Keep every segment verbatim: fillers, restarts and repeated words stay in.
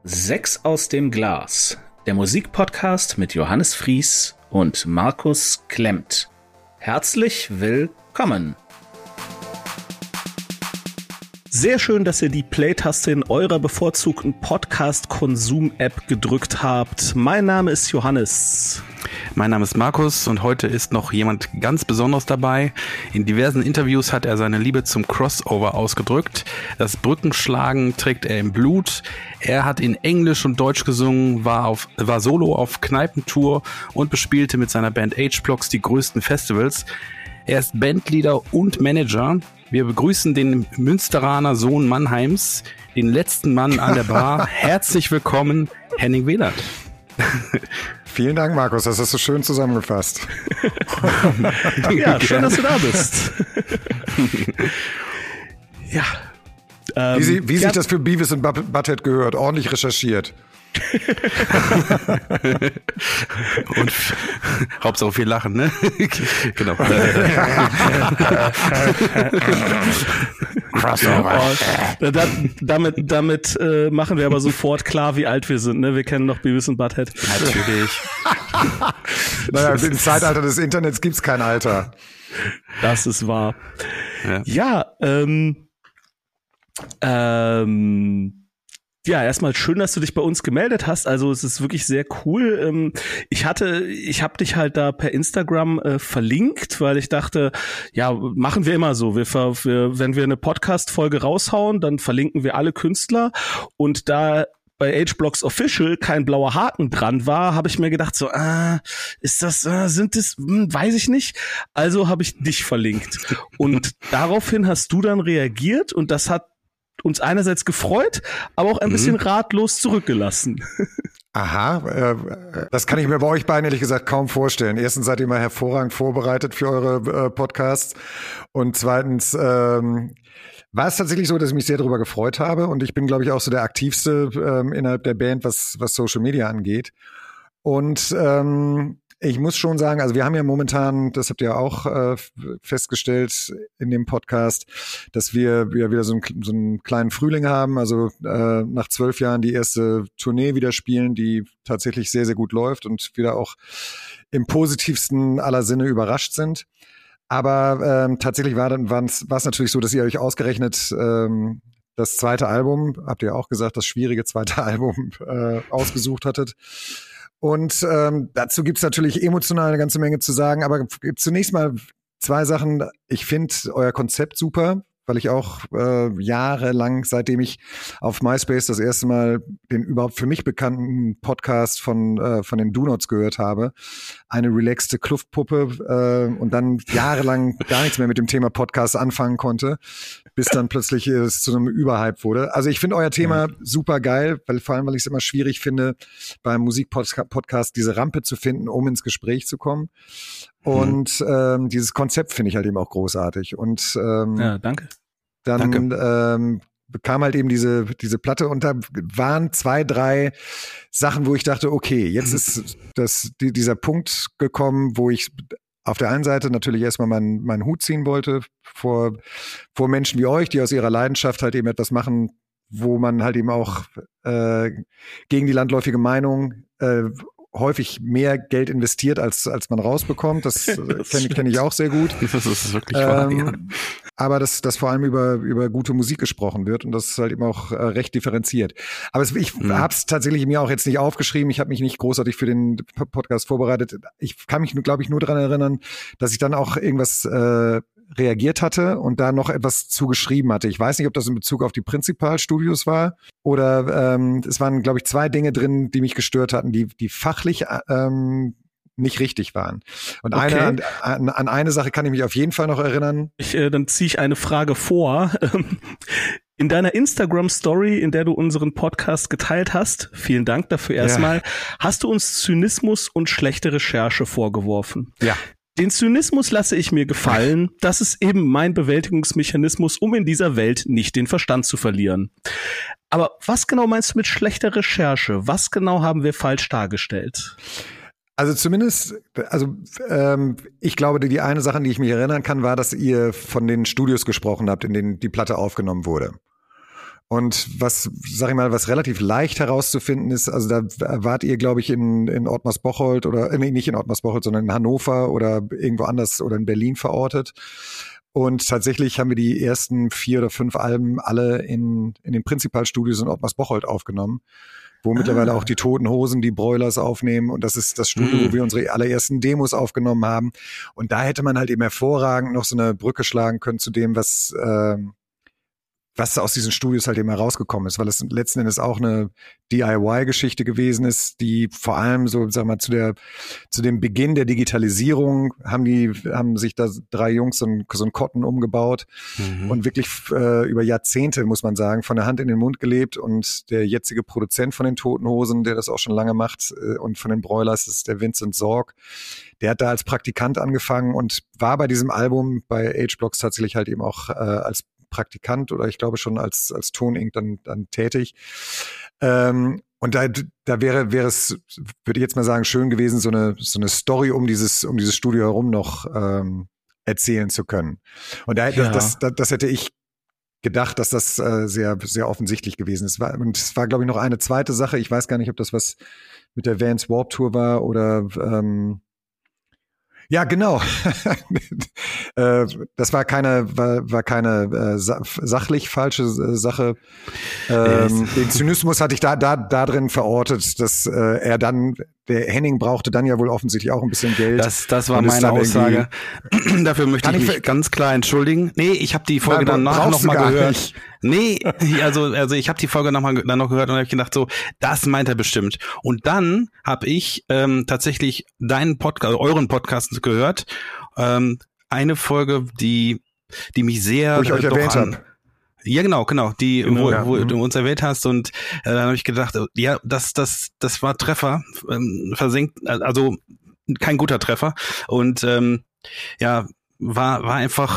Sechs aus dem Glas, der Musikpodcast mit Johannes Fries und Markus Klemmt. Herzlich willkommen. Sehr schön, dass ihr die Play-Taste in eurer bevorzugten Podcast-Konsum-App gedrückt habt. Mein Name ist Johannes. Mein Name ist Markus und heute ist noch jemand ganz Besonderes dabei. In diversen Interviews hat er seine Liebe zum Crossover ausgedrückt. Das Brückenschlagen trägt er im Blut. Er hat in Englisch und Deutsch gesungen, war, auf, war solo auf Kneipentour und bespielte mit seiner Band H-Blocks die größten Festivals. Er ist Bandleader und Manager. Wir begrüßen den Münsteraner Sohn Mannheims, den letzten Mann an der Bar. Herzlich willkommen, Henning Wehlert. Vielen Dank, Markus, das hast du schön zusammengefasst. Ja, schön, dass du da bist. Ja. Ähm, wie sie, wie ja. sich das für Beavis und Butthead gehört, ordentlich recherchiert. Und Hauptsache viel lachen, ne? Genau. Crossover. Oh, da, damit damit äh, machen wir aber sofort klar, wie alt wir sind, ne? Wir kennen noch Beavis und Butthead. Natürlich. Naja, im Zeitalter des Internets gibt's kein Alter. Das ist wahr. Ja, ja ähm, ähm, Ja, erstmal schön, dass du dich bei uns gemeldet hast. Also es ist wirklich sehr cool. Ich hatte, ich habe dich halt da per Instagram äh, verlinkt, weil ich dachte, ja, machen wir immer so. Wir, wir, wenn wir eine Podcast-Folge raushauen, dann verlinken wir alle Künstler. Und da bei H-Blocks Official kein blauer Haken dran war, habe ich mir gedacht, so, ah, ist das, ah, sind das, hm, weiß ich nicht. Also habe ich dich verlinkt. Und daraufhin hast du dann reagiert und das hat uns einerseits gefreut, aber auch ein bisschen mhm. ratlos zurückgelassen. Aha, äh, das kann ich mir bei euch beiden ehrlich gesagt kaum vorstellen. Erstens seid ihr immer hervorragend vorbereitet für eure äh, Podcasts und zweitens ähm, war es tatsächlich so, dass ich mich sehr darüber gefreut habe und ich bin, glaube ich, auch so der aktivste ähm, innerhalb der Band, was was Social Media angeht. Und ähm, ich muss schon sagen, also wir haben ja momentan, das habt ihr auch äh, festgestellt in dem Podcast, dass wir ja wieder so einen, so einen kleinen Frühling haben, also äh, nach zwölf Jahren die erste Tournee wieder spielen, die tatsächlich sehr, sehr gut läuft und wieder auch im positivsten aller Sinne überrascht sind. Aber ähm, tatsächlich war dann war es natürlich so, dass ihr euch ausgerechnet ähm, das zweite Album, habt ihr auch gesagt, das schwierige zweite Album äh, ausgesucht hattet. Und ähm, dazu gibt's natürlich emotional eine ganze Menge zu sagen, aber zunächst mal zwei Sachen. Ich finde euer Konzept super, weil ich auch äh, jahrelang, seitdem ich auf MySpace das erste Mal den überhaupt für mich bekannten Podcast von äh, von den Do-Nots gehört habe, eine relaxte Kluftpuppe äh, und dann jahrelang gar nichts mehr mit dem Thema Podcast anfangen konnte, bis dann plötzlich es zu einem Überhype wurde. Also ich finde euer Thema ja. super geil, weil vor allem, weil ich es immer schwierig finde, beim Musikpodcast diese Rampe zu finden, um ins Gespräch zu kommen. Und mhm. ähm, dieses Konzept finde ich halt eben auch großartig. Und ähm, ja, danke. Dann danke. Ähm, kam halt eben diese diese Platte und da waren zwei, drei Sachen, wo ich dachte, okay, jetzt ist das die, dieser Punkt gekommen, wo ich auf der einen Seite natürlich erstmal meinen meinen Hut ziehen wollte vor vor Menschen wie euch, die aus ihrer Leidenschaft halt eben etwas machen, wo man halt eben auch äh, gegen die landläufige Meinung äh, häufig mehr Geld investiert, als als man rausbekommt. Das, das kenne kenn ich auch sehr gut. Das ist wirklich wahr, ähm, ja. Aber dass das vor allem über über gute Musik gesprochen wird und das ist halt eben auch äh, recht differenziert. Aber es, ich mhm. habe es tatsächlich mir auch jetzt nicht aufgeschrieben. Ich habe mich nicht großartig für den Podcast vorbereitet. Ich kann mich, glaube ich, nur daran erinnern, dass ich dann auch irgendwas äh, reagiert hatte und da noch etwas zugeschrieben hatte. Ich weiß nicht, ob das in Bezug auf die Prinzipal-Studios war oder ähm, es waren, glaube ich, zwei Dinge drin, die mich gestört hatten, die die fachlich ähm, nicht richtig waren. Und okay. eine, an, an eine Sache kann ich mich auf jeden Fall noch erinnern. Ich, äh, dann ziehe ich eine Frage vor. In deiner Instagram-Story, in der du unseren Podcast geteilt hast, vielen Dank dafür erstmal, ja. hast du uns Zynismus und schlechte Recherche vorgeworfen. Ja. Den Zynismus lasse ich mir gefallen. Das ist eben mein Bewältigungsmechanismus, um in dieser Welt nicht den Verstand zu verlieren. Aber was genau meinst du mit schlechter Recherche? Was genau haben wir falsch dargestellt? Also zumindest, also ähm, ich glaube, die, die eine Sache, an die ich mich erinnern kann, war, dass ihr von den Studios gesprochen habt, in denen die Platte aufgenommen wurde. Und was, sag ich mal, was relativ leicht herauszufinden ist, also da wart ihr, glaube ich, in, in Ottmarsbocholt oder, nee, nicht in Ottmarsbocholt, sondern in Hannover oder irgendwo anders oder in Berlin verortet. Und tatsächlich haben wir die ersten vier oder fünf Alben alle in, in den Prinzipalstudios in Ottmarsbocholt aufgenommen, wo ah. mittlerweile auch die Toten Hosen, die Broilers aufnehmen. Und das ist das Studio, mhm. wo wir unsere allerersten Demos aufgenommen haben. Und da hätte man halt eben hervorragend noch so eine Brücke schlagen können zu dem, was, äh, was aus diesen Studios halt eben herausgekommen ist, weil es letzten Endes auch eine D I Y-Geschichte gewesen ist, die vor allem so, sag mal, zu der, zu dem Beginn der Digitalisierung haben die, haben sich da drei Jungs so ein, so ein Cotton umgebaut mhm. und wirklich äh, über Jahrzehnte, muss man sagen, von der Hand in den Mund gelebt. Und der jetzige Produzent von den Toten Hosen, der das auch schon lange macht, äh, und von den Broilers, ist der Vincent Sorg. Der hat da als Praktikant angefangen und war bei diesem Album bei H-Blocks tatsächlich halt eben auch äh, als Praktikant oder ich glaube schon als als Tonink dann dann tätig. Ähm, und da da wäre wäre es, würde ich jetzt mal sagen, schön gewesen, so eine so eine Story um dieses um dieses Studio herum noch ähm, erzählen zu können. Und da ja. das, das das hätte ich gedacht, dass das äh, sehr sehr offensichtlich gewesen ist. Und es war, glaube ich, noch eine zweite Sache. Ich weiß gar nicht, ob das was mit der Vans Warped Tour war oder ähm, ja, genau. äh, das war keine, war, war keine äh, sa- sachlich falsche äh, Sache. Ähm, den Zynismus hatte ich da, da, da drin verortet, dass äh, er dann, der Henning brauchte dann ja wohl offensichtlich auch ein bisschen Geld. Das, das war meine Aussage. Dafür möchte ich mich ganz klar entschuldigen. Nee, ich habe die Folge Nein, danach nochmal gehört. Nicht. Nee, also also ich habe die Folge nochmal dann noch gehört und habe gedacht, so, das meint er bestimmt. Und dann habe ich ähm, tatsächlich deinen Podcast, euren Podcast gehört. Ähm, eine Folge, die die mich sehr wo ich euch erwähnt habe. Ja, genau, genau, die, genau, wo, ja. wo mhm. du uns erwähnt hast, und äh, dann habe ich gedacht, ja, das, das, das war Treffer, ähm, versenkt, also kein guter Treffer, und ähm, ja, war, war einfach,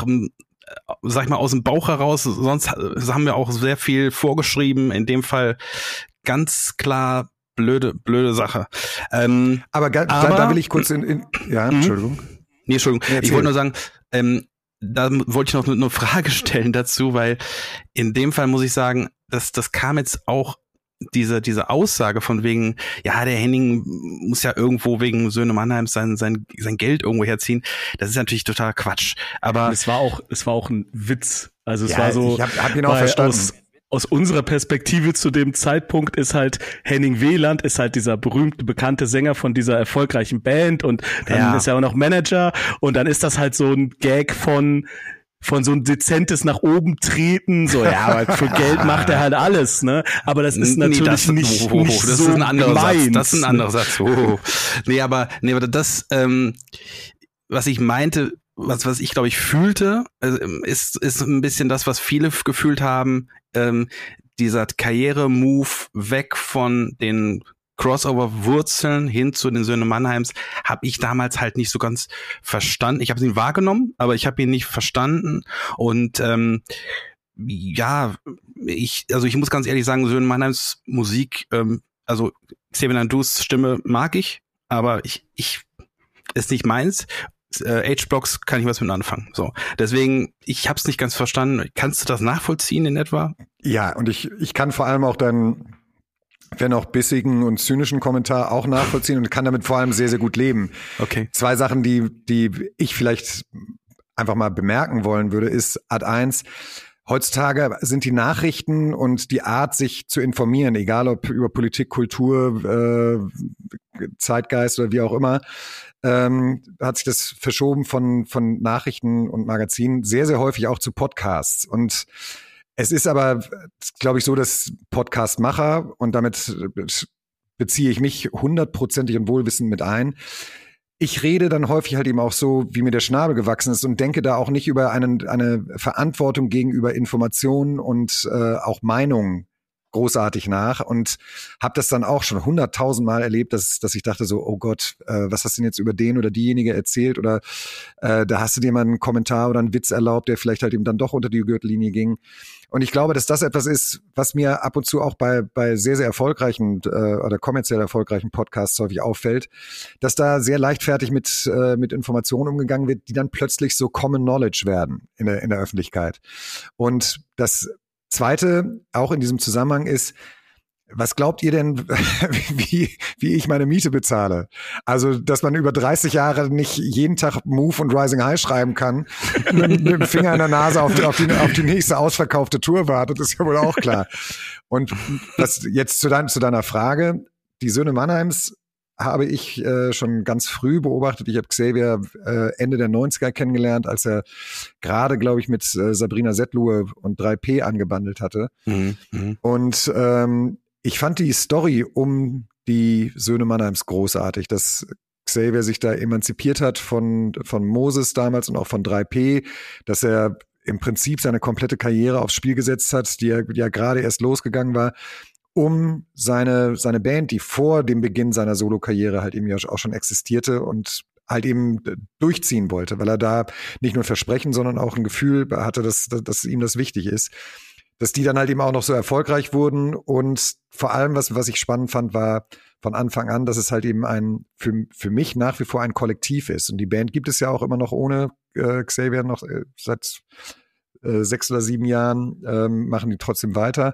sag ich mal, aus dem Bauch heraus. Sonst haben wir auch sehr viel vorgeschrieben, in dem Fall ganz klar blöde, blöde Sache. Ähm, aber, ga, aber da, da will ich kurz in, in ja, Entschuldigung. Nee, Entschuldigung, nee, ich wollte nur sagen, ähm, da wollte ich noch eine Frage stellen dazu, weil in dem Fall muss ich sagen, dass das kam jetzt auch, diese diese Aussage von wegen, ja, der Henning muss ja irgendwo wegen Söhne Mannheims sein sein sein Geld irgendwo herziehen. Das ist natürlich total Quatsch. Aber es war auch es war auch ein Witz. Also es ja, war so. Ich hab, hab ihn auch verstanden. Aus, aus unserer Perspektive zu dem Zeitpunkt ist halt Henning Wieland ist halt dieser berühmte, bekannte Sänger von dieser erfolgreichen Band, und dann ja. ist er auch noch Manager, und dann ist das halt so ein Gag von von so ein dezentes nach oben treten, so, ja, aber für Geld macht er halt alles, ne? Aber das ist natürlich nee, das, nicht, oh, nicht das so ist ein anderer gemeint. Satz. Das ist ein anderer Satz. Oh. Nee, aber, nee, aber das, ähm, was ich meinte, was, was ich glaube ich fühlte, also, ist, ist ein bisschen das, was viele gefühlt haben, ähm, dieser Karriere-Move weg von den Crossover-Wurzeln hin zu den Söhne Mannheims habe ich damals halt nicht so ganz verstanden. Ich habe ihn wahrgenommen, aber ich habe ihn nicht verstanden. Und ähm, ja, ich also ich muss ganz ehrlich sagen, Söhne Mannheims Musik, ähm, also Xavier Naidu's Stimme mag ich, aber ich ich ist nicht meins. Äh, H-Blocks kann ich was mit anfangen. So, deswegen, ich habe es nicht ganz verstanden. Kannst du das nachvollziehen in etwa? Ja, und ich ich kann vor allem auch dann wenn auch bissigen und zynischen Kommentar auch nachvollziehen und kann damit vor allem sehr, sehr gut leben. Okay. Zwei Sachen, die, die ich vielleicht einfach mal bemerken wollen würde, ist Ad eins. Heutzutage sind die Nachrichten und die Art, sich zu informieren, egal ob über Politik, Kultur, äh, Zeitgeist oder wie auch immer, ähm, hat sich das verschoben von, von Nachrichten und Magazinen sehr, sehr häufig auch zu Podcasts. Und es ist aber, glaube ich, so, dass Podcast-Macher, und damit beziehe ich mich hundertprozentig und wohlwissend mit ein, ich rede dann häufig halt eben auch so, wie mir der Schnabel gewachsen ist, und denke da auch nicht über einen, eine Verantwortung gegenüber Informationen und äh, auch Meinungen großartig nach, und habe das dann auch schon hunderttausendmal erlebt, dass, dass ich dachte so, oh Gott, äh, was hast du denn jetzt über den oder diejenige erzählt, oder äh, da hast du dir mal einen Kommentar oder einen Witz erlaubt, der vielleicht halt eben dann doch unter die Gürtellinie ging. Und ich glaube, dass das etwas ist, was mir ab und zu auch bei bei sehr, sehr erfolgreichen äh, oder kommerziell erfolgreichen Podcasts häufig auffällt, dass da sehr leichtfertig mit äh, mit Informationen umgegangen wird, die dann plötzlich so Common Knowledge werden in der in der Öffentlichkeit. Und das Zweite, auch in diesem Zusammenhang ist, was glaubt ihr denn, wie, wie ich meine Miete bezahle? Also, dass man über dreißig Jahre nicht jeden Tag Move und Rising High schreiben kann, mit, mit dem Finger in der Nase auf die, auf, die, auf die nächste ausverkaufte Tour wartet, ist ja wohl auch klar. Und das jetzt zu, dein, zu deiner Frage, die Söhne Mannheims habe ich äh, schon ganz früh beobachtet. Ich habe Xavier äh, Ende der neunziger kennengelernt, als er gerade, glaube ich, mit äh, Sabrina Setlue und drei P angebandelt hatte. Mhm. Und ähm, ich fand die Story um die Söhne Mannheims großartig, dass Xavier sich da emanzipiert hat von, von Moses damals und auch von drei P, dass er im Prinzip seine komplette Karriere aufs Spiel gesetzt hat, die ja, die ja gerade erst losgegangen war, um seine, seine Band, die vor dem Beginn seiner Solo-Karriere halt eben ja auch schon existierte und halt eben durchziehen wollte, weil er da nicht nur ein Versprechen, sondern auch ein Gefühl hatte, dass, dass ihm das wichtig ist. Dass die dann halt eben auch noch so erfolgreich wurden und vor allem, was, was ich spannend fand, war von Anfang an, dass es halt eben ein, für, für mich nach wie vor ein Kollektiv ist. Und die Band gibt es ja auch immer noch ohne äh, Xavier noch äh, seit äh, sechs oder sieben Jahren, ähm, machen die trotzdem weiter.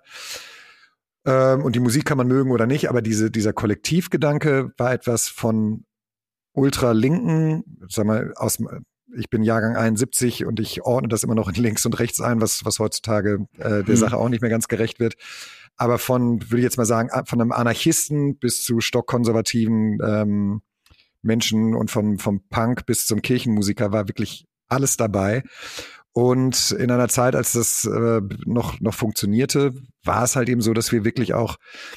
Ähm, und die Musik kann man mögen oder nicht, aber diese, dieser Kollektivgedanke war etwas von ultralinken, sag mal, aus ich bin Jahrgang einundsiebzig und ich ordne das immer noch in links und rechts ein, was, was heutzutage äh, der mhm. Sache auch nicht mehr ganz gerecht wird. Aber von, würde ich jetzt mal sagen, von einem Anarchisten bis zu stockkonservativen ähm, Menschen und von, vom Punk bis zum Kirchenmusiker war wirklich alles dabei. Und in einer Zeit, als das äh, noch, noch funktionierte, war es halt eben so, dass wir wirklich auch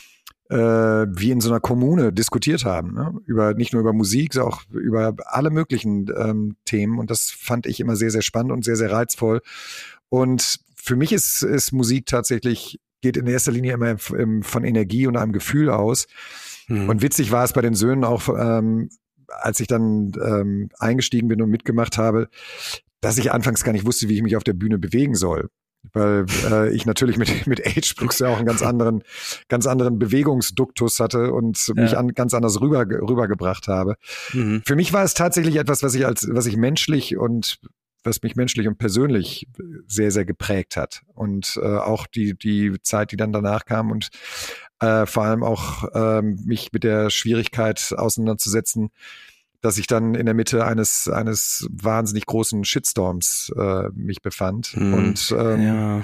Äh, wie in so einer Kommune diskutiert haben, ne? Über nicht nur über Musik, sondern auch über alle möglichen ähm, Themen. Und das fand ich immer sehr, sehr spannend und sehr, sehr reizvoll. Und für mich ist, ist Musik tatsächlich, geht in erster Linie immer im, von Energie und einem Gefühl aus. Mhm. Und witzig war es bei den Söhnen auch, ähm, als ich dann ähm, eingestiegen bin und mitgemacht habe, dass ich anfangs gar nicht wusste, wie ich mich auf der Bühne bewegen soll. Weil äh, ich natürlich mit mit Agebrooks ja auch einen ganz anderen ganz anderen Bewegungsduktus hatte und ja. mich an, ganz anders rüber rübergebracht habe. Mhm. Für mich war es tatsächlich etwas, was ich als was ich menschlich und was mich menschlich und persönlich sehr sehr geprägt hat und äh, auch die die Zeit, die dann danach kam und äh, vor allem auch äh, mich mit der Schwierigkeit auseinanderzusetzen, dass ich dann in der Mitte eines eines wahnsinnig großen Shitstorms äh, mich befand. Hm. Und ähm, ja.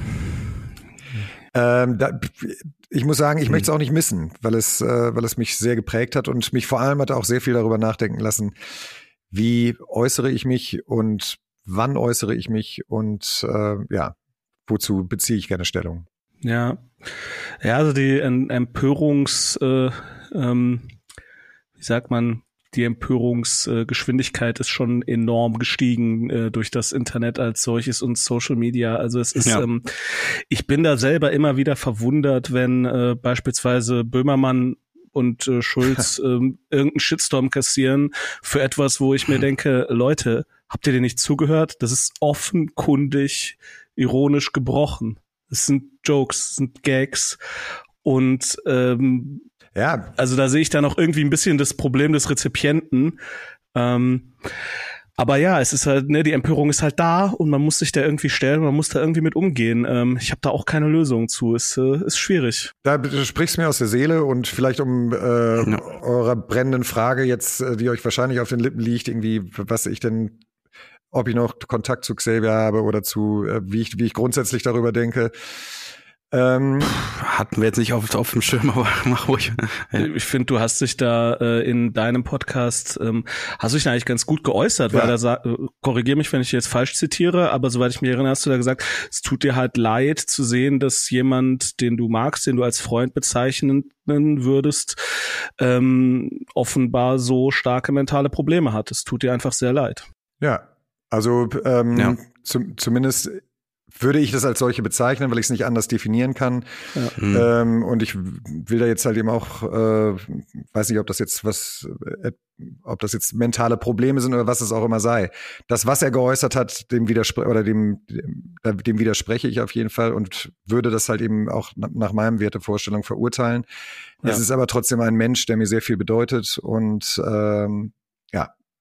ähm, da, ich muss sagen, ich hm. möchte es auch nicht missen, weil es äh, weil es mich sehr geprägt hat und mich vor allem hat auch sehr viel darüber nachdenken lassen, wie äußere ich mich und wann äußere ich mich und äh, ja, wozu beziehe ich gerne Stellung. Ja, ja, also die Empörungs, äh, ähm, wie sagt man, die Empörungsgeschwindigkeit ist schon enorm gestiegen äh, durch das Internet als solches und Social Media. Also es ist, ja. ähm, ich bin da selber immer wieder verwundert, wenn äh, beispielsweise Böhmermann und äh, Schulz ähm, irgendeinen Shitstorm kassieren für etwas, wo ich mir denke, Leute, habt ihr dir nicht zugehört? Das ist offenkundig ironisch gebrochen. Es sind Jokes, es sind Gags und ähm, ja, also da sehe ich dann auch irgendwie ein bisschen das Problem des Rezipienten. Ähm, aber ja, es ist halt, ne, die Empörung ist halt da und man muss sich da irgendwie stellen, man muss da irgendwie mit umgehen. Ähm, ich habe da auch keine Lösung zu. Es äh, ist schwierig. Da du sprichst mir aus der Seele und vielleicht um äh, ja. eurer brennenden Frage jetzt, die euch wahrscheinlich auf den Lippen liegt, irgendwie, was ich denn, ob ich noch Kontakt zu Xavier habe oder zu, äh, wie ich, wie ich grundsätzlich darüber denke. Ähm, Hatten wir jetzt nicht auf, auf dem Schirm, aber mach ruhig. Ja. Ich finde, du hast dich da äh, in deinem Podcast, ähm, hast du dich da eigentlich ganz gut geäußert, ja. weil da äh, korrigiere mich, wenn ich jetzt falsch zitiere, aber soweit ich mich erinnere, hast du da gesagt, es tut dir halt leid zu sehen, dass jemand, den du magst, den du als Freund bezeichnen würdest, ähm, offenbar so starke mentale Probleme hat. Es tut dir einfach sehr leid. Ja, also ähm, ja. Zum, zumindest würde ich das als solche bezeichnen, weil ich es nicht anders definieren kann. Ja. Ähm, und ich will da jetzt halt eben auch, äh, weiß nicht, ob das jetzt was, äh, ob das jetzt mentale Probleme sind oder was es auch immer sei. Das, was er geäußert hat, dem widerspreche oder dem, dem, dem widerspreche ich auf jeden Fall und würde das halt eben auch nach meinem Wertevorstellung verurteilen. Es ja. ist aber trotzdem ein Mensch, der mir sehr viel bedeutet und ähm, ja,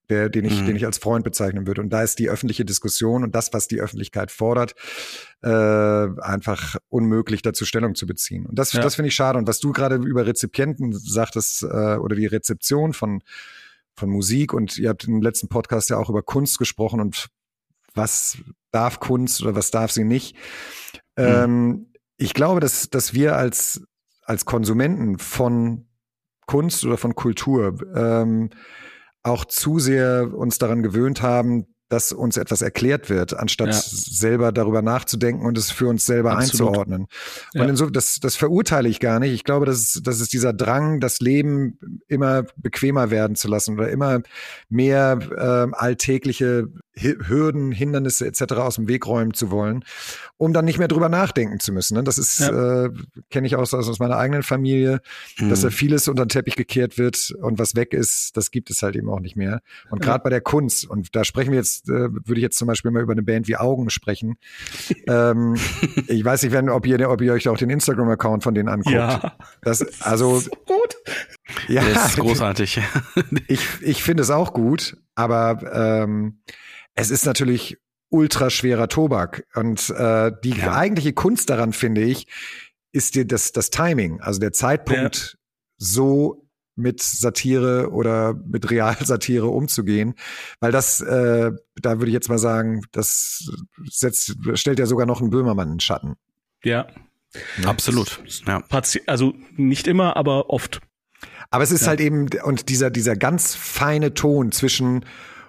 der, den ich, Mhm. den ich als Freund bezeichnen würde. Und da ist die öffentliche Diskussion und das, was die Öffentlichkeit fordert, äh, einfach unmöglich, dazu Stellung zu beziehen. Und das, Ja. das finde ich schade. Und was du gerade über Rezipienten sagtest, äh, oder die Rezeption von, von Musik, und ihr habt im letzten Podcast ja auch über Kunst gesprochen und was darf Kunst oder was darf sie nicht. Mhm. Ähm, ich glaube, dass, dass wir als, als Konsumenten von Kunst oder von Kultur ähm, auch zu sehr uns daran gewöhnt haben, dass uns etwas erklärt wird, anstatt Ja. selber darüber nachzudenken und es für uns selber Absolut. einzuordnen. Ja. Und insofern, das, das verurteile ich gar nicht. Ich glaube, das ist, das ist dieser Drang, das Leben immer bequemer werden zu lassen oder immer mehr ähm, alltägliche Hürden, Hindernisse et cetera aus dem Weg räumen zu wollen, um dann nicht mehr drüber nachdenken zu müssen. Ne? Das ist, Ja. äh, kenne ich aus, aus meiner eigenen Familie, Mhm. dass da vieles unter den Teppich gekehrt wird und was weg ist, das gibt es halt eben auch nicht mehr. Und Ja. gerade bei der Kunst, und da sprechen wir jetzt, äh, würde ich jetzt zum Beispiel mal über eine Band wie Augen sprechen. ähm, ich weiß nicht, wenn, ob ihr, ob ihr euch auch den Instagram-Account von denen anguckt. Ja. Das, also, So gut. ja, Der ist großartig. ich, ich finde es auch gut, aber ähm, es ist natürlich ultra schwerer Tobak. Und äh, die Ja. eigentliche Kunst daran, finde ich, ist dir das, das Timing, also der Zeitpunkt, so mit Satire oder mit Realsatire umzugehen. Weil das, äh, da würde ich jetzt mal sagen, das setzt, stellt ja sogar noch einen Böhmermann in den Schatten. Ja. Absolut. Ja. Parti- Also nicht immer, aber oft. Aber es ist Ja. halt eben, und dieser, dieser ganz feine Ton zwischen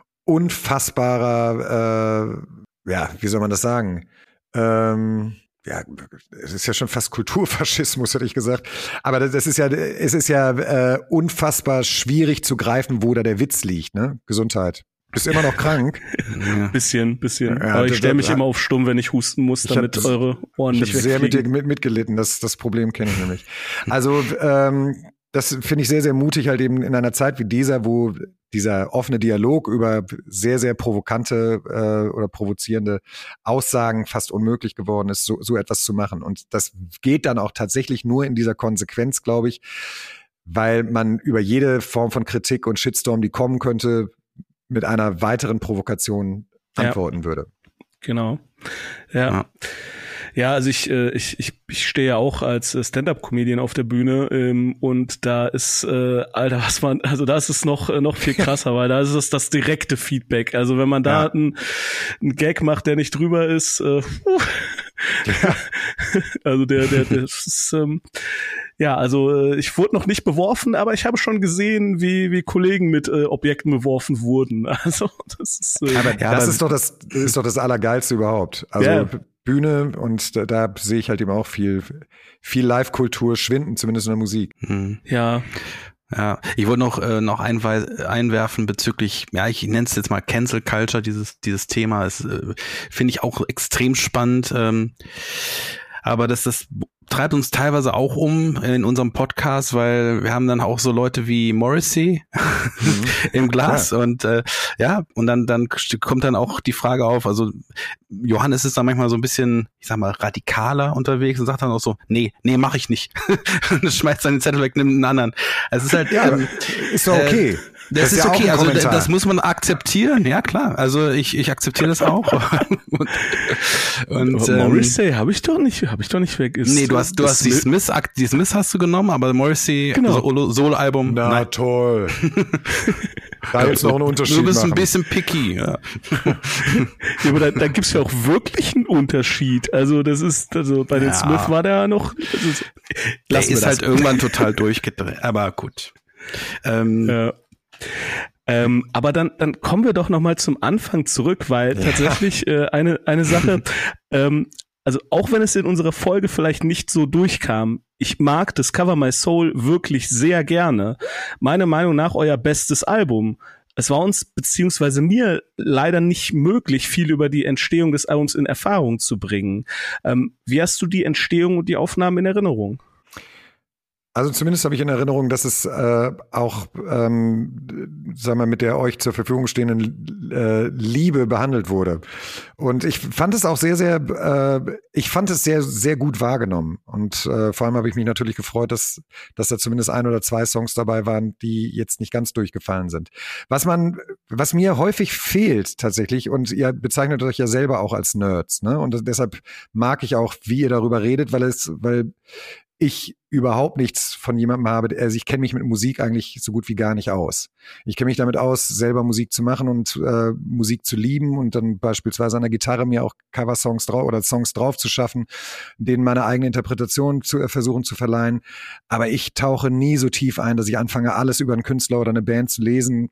unfassbarer, äh, ja, wie soll man das sagen? Ähm, ja, es ist ja schon fast Kulturfaschismus, hätte ich gesagt. Aber das, das ist ja, es ist ja äh, unfassbar schwierig zu greifen, wo da der Witz liegt, ne? Gesundheit. Bist immer noch krank. Ja. Bisschen, bisschen. Ja, aber ich das- stelle mich das- immer auf stumm, wenn ich husten muss, Ich damit hab- eure Ohren Ich nicht habe sehr mit dir wegfliegen. mit, mitgelitten, das, das Problem kenne ich nämlich. Also ähm, das finde ich sehr, sehr mutig, halt eben in einer Zeit wie dieser, wo dieser offene Dialog über sehr, sehr provokante äh, oder provozierende Aussagen fast unmöglich geworden ist, so, so etwas zu machen. Und das geht dann auch tatsächlich nur in dieser Konsequenz, glaube ich, weil man über jede Form von Kritik und Shitstorm, die kommen könnte, mit einer weiteren Provokation Ja. antworten würde. Genau. Ja. Ja. Ja, also ich, äh, ich, ich, ich stehe ja auch als äh, Stand-up-Comedian auf der Bühne ähm, und da ist, äh, Alter, was man, also da ist es noch äh, noch viel krasser, weil da ist es das direkte Feedback. Also wenn man da Ja. einen, einen Gag macht, der nicht drüber ist, äh, puh. also der, der, der ist, ähm, ja, also äh, ich wurde noch nicht beworfen, aber ich habe schon gesehen, wie wie Kollegen mit äh, Objekten beworfen wurden. Also das ist äh, Aber Ja, das aber- ist doch das, das ist doch das Allergeilste überhaupt. Also Ja. Bühne, und da, da sehe ich halt eben auch viel, viel Live-Kultur schwinden, zumindest in der Musik. Mhm. ja. Ja, ich wollte noch äh, noch einwei- einwerfen bezüglich, ja, ich nenne es jetzt mal Cancel Culture, dieses dieses Thema ist, äh, finde ich auch extrem spannend. Ähm, aber das das treibt uns teilweise auch um in unserem Podcast, weil wir haben dann auch so Leute wie Morrissey im Glas und äh, ja, und dann dann kommt dann auch die Frage auf, also Johannes ist dann manchmal so ein bisschen, ich sag mal, radikaler unterwegs und sagt dann auch so, nee, nee, mach ich nicht. Und schmeißt dann den Zettel weg, nimmt einen anderen. Also es ist halt, Ja, ähm, ist doch okay. das, ist ja auch okay, ein also Kommentar. das muss man akzeptieren, ja klar. Also ich, ich akzeptiere das auch. und und Aber ähm, Morrissey habe ich doch nicht, habe ich doch nicht weg. Ist, nee, du hast du ist hast die Smith- Smith, die Smith hast du genommen, aber Morrissey Genau. Solo- Solo-Album, Na nein. toll. Da jetzt noch einen Unterschied Du bist ein machen. bisschen picky, ja. Ja, aber da, da gibt's ja auch wirklich einen Unterschied. Also das ist, also bei den Ja. Smith war der noch. Also, Der lassen wir ist das. halt irgendwann total durchgedreht, aber gut. Ähm, Ja. Ähm, aber dann, dann kommen wir doch noch mal zum Anfang zurück, weil tatsächlich äh, eine eine Sache, ähm, also auch wenn es in unserer Folge vielleicht nicht so durchkam, ich mag Discover My Soul wirklich sehr gerne. Meiner Meinung nach euer bestes Album. Es war uns beziehungsweise mir leider nicht möglich, viel über die Entstehung des Albums in Erfahrung zu bringen. Ähm, wie hast du die Entstehung und die Aufnahmen in Erinnerung? Also zumindest habe ich in Erinnerung, dass es äh, auch, ähm, sagen wir, mit der euch zur Verfügung stehenden äh, Liebe behandelt wurde. Und ich fand es auch sehr, sehr, äh, ich fand es sehr, sehr gut wahrgenommen. Und äh, vor allem habe ich mich natürlich gefreut, dass, dass da zumindest ein oder zwei Songs dabei waren, die jetzt nicht ganz durchgefallen sind. Was man, was mir häufig fehlt tatsächlich, und ihr bezeichnet euch ja selber auch als Nerds, ne? Und deshalb mag ich auch, wie ihr darüber redet, weil es, weil ich überhaupt nichts von jemandem habe, also ich kenne mich mit Musik eigentlich so gut wie gar nicht aus. Ich kenne mich damit aus, selber Musik zu machen und äh, Musik zu lieben und dann beispielsweise an der Gitarre mir auch Coversongs drauf oder Songs drauf zu schaffen, denen meine eigene Interpretation zu äh, versuchen zu verleihen. Aber ich tauche nie so tief ein, dass ich anfange, alles über einen Künstler oder eine Band zu lesen,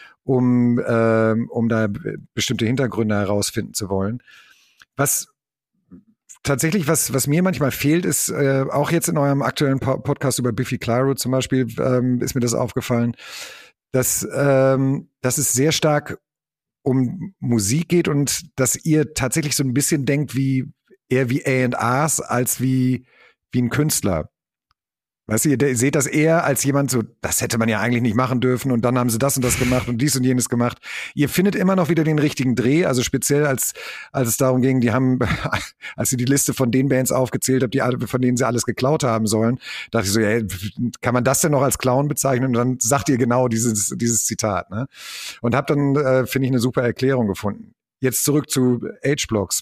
um, äh, um da bestimmte Hintergründe herausfinden zu wollen. Was Tatsächlich, was was mir manchmal fehlt, ist äh, auch jetzt in eurem aktuellen po- Podcast über Biffy Clyro zum Beispiel, ähm, ist mir das aufgefallen, dass, ähm, dass es sehr stark um Musik geht und dass ihr tatsächlich so ein bisschen denkt wie eher wie A and Rs als wie wie ein Künstler. Weißt du, ihr de- seht das eher als jemand so, das hätte man ja eigentlich nicht machen dürfen und dann haben sie das und das gemacht und dies und jenes gemacht. Ihr findet immer noch wieder den richtigen Dreh, also speziell als als es darum ging, die haben, als ihr die Liste von den Bands aufgezählt habt, die alle, von denen sie alles geklaut haben sollen, dachte ich so, ja, kann man das denn noch als Clown bezeichnen? Und dann sagt ihr genau dieses dieses Zitat, ne? Und hab dann, äh, finde ich, eine super Erklärung gefunden. Jetzt zurück zu H-Blocks.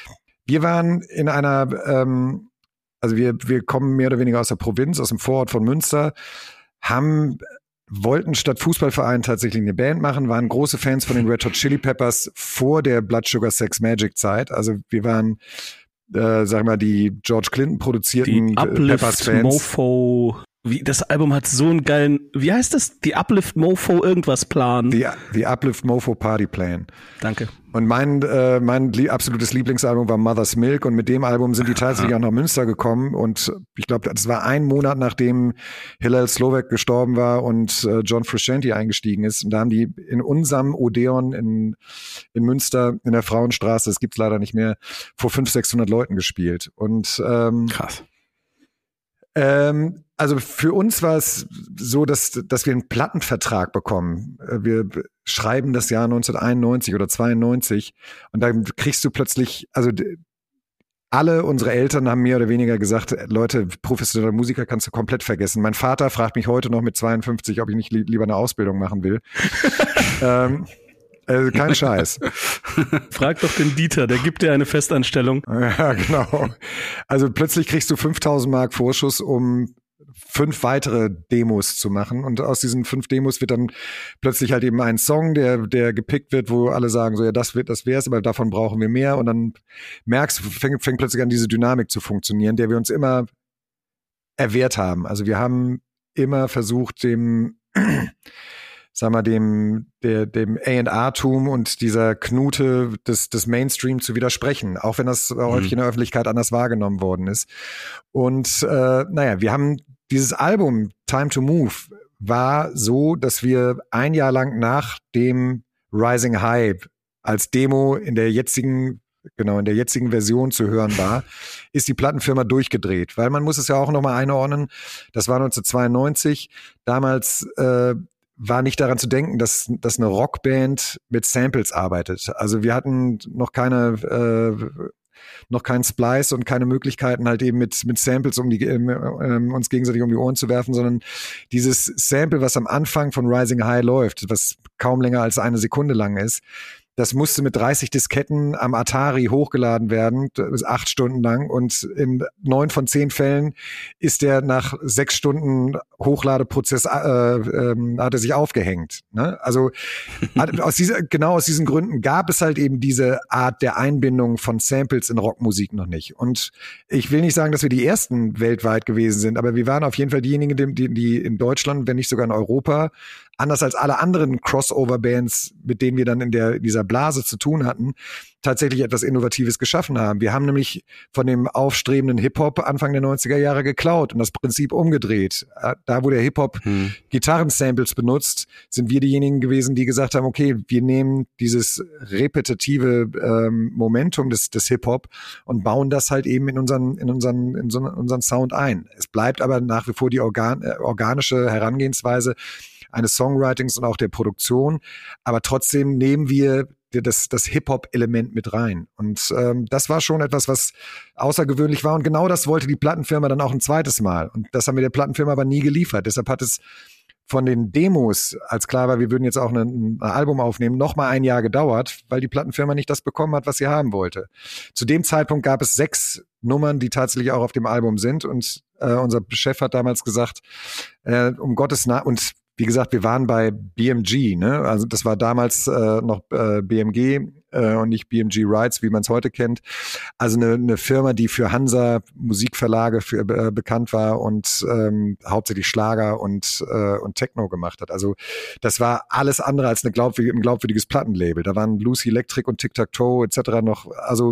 Wir waren in einer ähm, Also wir, wir kommen mehr oder weniger aus der Provinz, aus dem Vorort von Münster, haben, wollten statt Fußballverein tatsächlich eine Band machen, waren große Fans von den Red Hot Chili Peppers vor der Blood Sugar Sex Magic Zeit. Also wir waren, äh, sagen wir mal, die George Clinton produzierten die Uplift Peppers-Fans. Mofo. Wie, das Album hat so einen geilen, wie heißt das? Die Uplift Mofo irgendwas Plan. Die, die Uplift Mofo Party Plan. Danke. Und mein, äh, mein lie- absolutes Lieblingsalbum war Mother's Milk und mit dem Album sind die tatsächlich auch nach Münster gekommen und ich glaube, das war ein Monat, nachdem Hillel Slovak gestorben war und äh, John Frusciante eingestiegen ist und da haben die in unserem Odeon in, in Münster in der Frauenstraße, das gibt's leider nicht mehr, vor fünfhundert, sechshundert Leuten gespielt und ähm, Krass. Ähm, also für uns war es so, dass, dass wir einen Plattenvertrag bekommen. Wir schreiben das Jahr neunzehnhunderteinundneunzig oder zweiundneunzig und dann kriegst du plötzlich, also alle unsere Eltern haben mehr oder weniger gesagt, Leute, professioneller Musiker kannst du komplett vergessen. Mein Vater fragt mich heute noch mit zweiundfünfzig, ob ich nicht li- lieber eine Ausbildung machen will. ähm, Also kein Scheiß. Frag doch den Dieter, der gibt dir eine Festanstellung. Ja, genau. Also plötzlich kriegst du fünftausend Mark Vorschuss, um fünf weitere Demos zu machen. Und aus diesen fünf Demos wird dann plötzlich halt eben ein Song, der der gepickt wird, wo alle sagen, so ja, das wird, das wär's, aber davon brauchen wir mehr. Und dann merkst du, fängt, fängt plötzlich an, diese Dynamik zu funktionieren, der wir uns immer erwehrt haben. Also wir haben immer versucht, dem sag mal, dem, der, dem A and R-Tum und dieser Knute des, des Mainstream zu widersprechen, auch wenn das mhm. häufig in der Öffentlichkeit anders wahrgenommen worden ist. Und äh, naja, wir haben dieses Album Time to Move war so, dass wir ein Jahr lang nach dem Rising High als Demo in der jetzigen genau in der jetzigen Version zu hören war, ist die Plattenfirma durchgedreht. Weil man muss es ja auch nochmal einordnen, das war neunzehnhundertzweiundneunzig, damals äh, war nicht daran zu denken, dass, dass eine Rockband mit Samples arbeitet. Also wir hatten noch keine, äh, noch keinen Splice und keine Möglichkeiten halt eben mit, mit Samples um die, äh, äh, uns gegenseitig um die Ohren zu werfen, sondern dieses Sample, was am Anfang von Rising High läuft, was kaum länger als eine Sekunde lang ist, das musste mit dreißig Disketten am Atari hochgeladen werden, acht Stunden lang. Und in neun von zehn Fällen ist der nach sechs Stunden Hochladeprozess, äh, ähm, hat er sich aufgehängt. Ne? Also aus dieser, genau aus diesen Gründen gab es halt eben diese Art der Einbindung von Samples in Rockmusik noch nicht. Und ich will nicht sagen, dass wir die ersten weltweit gewesen sind, aber wir waren auf jeden Fall diejenigen, die, die in Deutschland, wenn nicht sogar in Europa, anders als alle anderen Crossover-Bands, mit denen wir dann in der in dieser Blase zu tun hatten, tatsächlich etwas Innovatives geschaffen haben. Wir haben nämlich von dem aufstrebenden Hip-Hop Anfang der neunziger Jahre geklaut und das Prinzip umgedreht. Da, wo der Hip-Hop hm. Gitarrensamples benutzt, sind wir diejenigen gewesen, die gesagt haben, okay, wir nehmen dieses repetitive ähm, Momentum des, des Hip-Hop und bauen das halt eben in unseren, in unseren, in so, unseren Sound ein. Es bleibt aber nach wie vor die organ, äh, organische Herangehensweise eines Songwritings und auch der Produktion. Aber trotzdem nehmen wir das, das Hip-Hop-Element mit rein. Und ähm, das war schon etwas, was außergewöhnlich war. Und genau das wollte die Plattenfirma dann auch ein zweites Mal. Und das haben wir der Plattenfirma aber nie geliefert. Deshalb hat es von den Demos, als klar war, wir würden jetzt auch ein, ein Album aufnehmen, noch mal ein Jahr gedauert, weil die Plattenfirma nicht das bekommen hat, was sie haben wollte. Zu dem Zeitpunkt gab es sechs Nummern, die tatsächlich auch auf dem Album sind. Und äh, unser Chef hat damals gesagt, äh, um Gottes Namen, und wie gesagt, wir waren bei B M G, ne? Also das war damals äh, noch äh, B M G äh, und nicht B M G Rights, wie man es heute kennt. Also eine, eine Firma, die für Hansa Musikverlage für, äh, bekannt war und ähm, hauptsächlich Schlager und äh, und Techno gemacht hat. Also das war alles andere als eine glaubwürdige, ein glaubwürdiges Plattenlabel. Da waren Lucy Electric und Tic Tac Toe et cetera noch. Also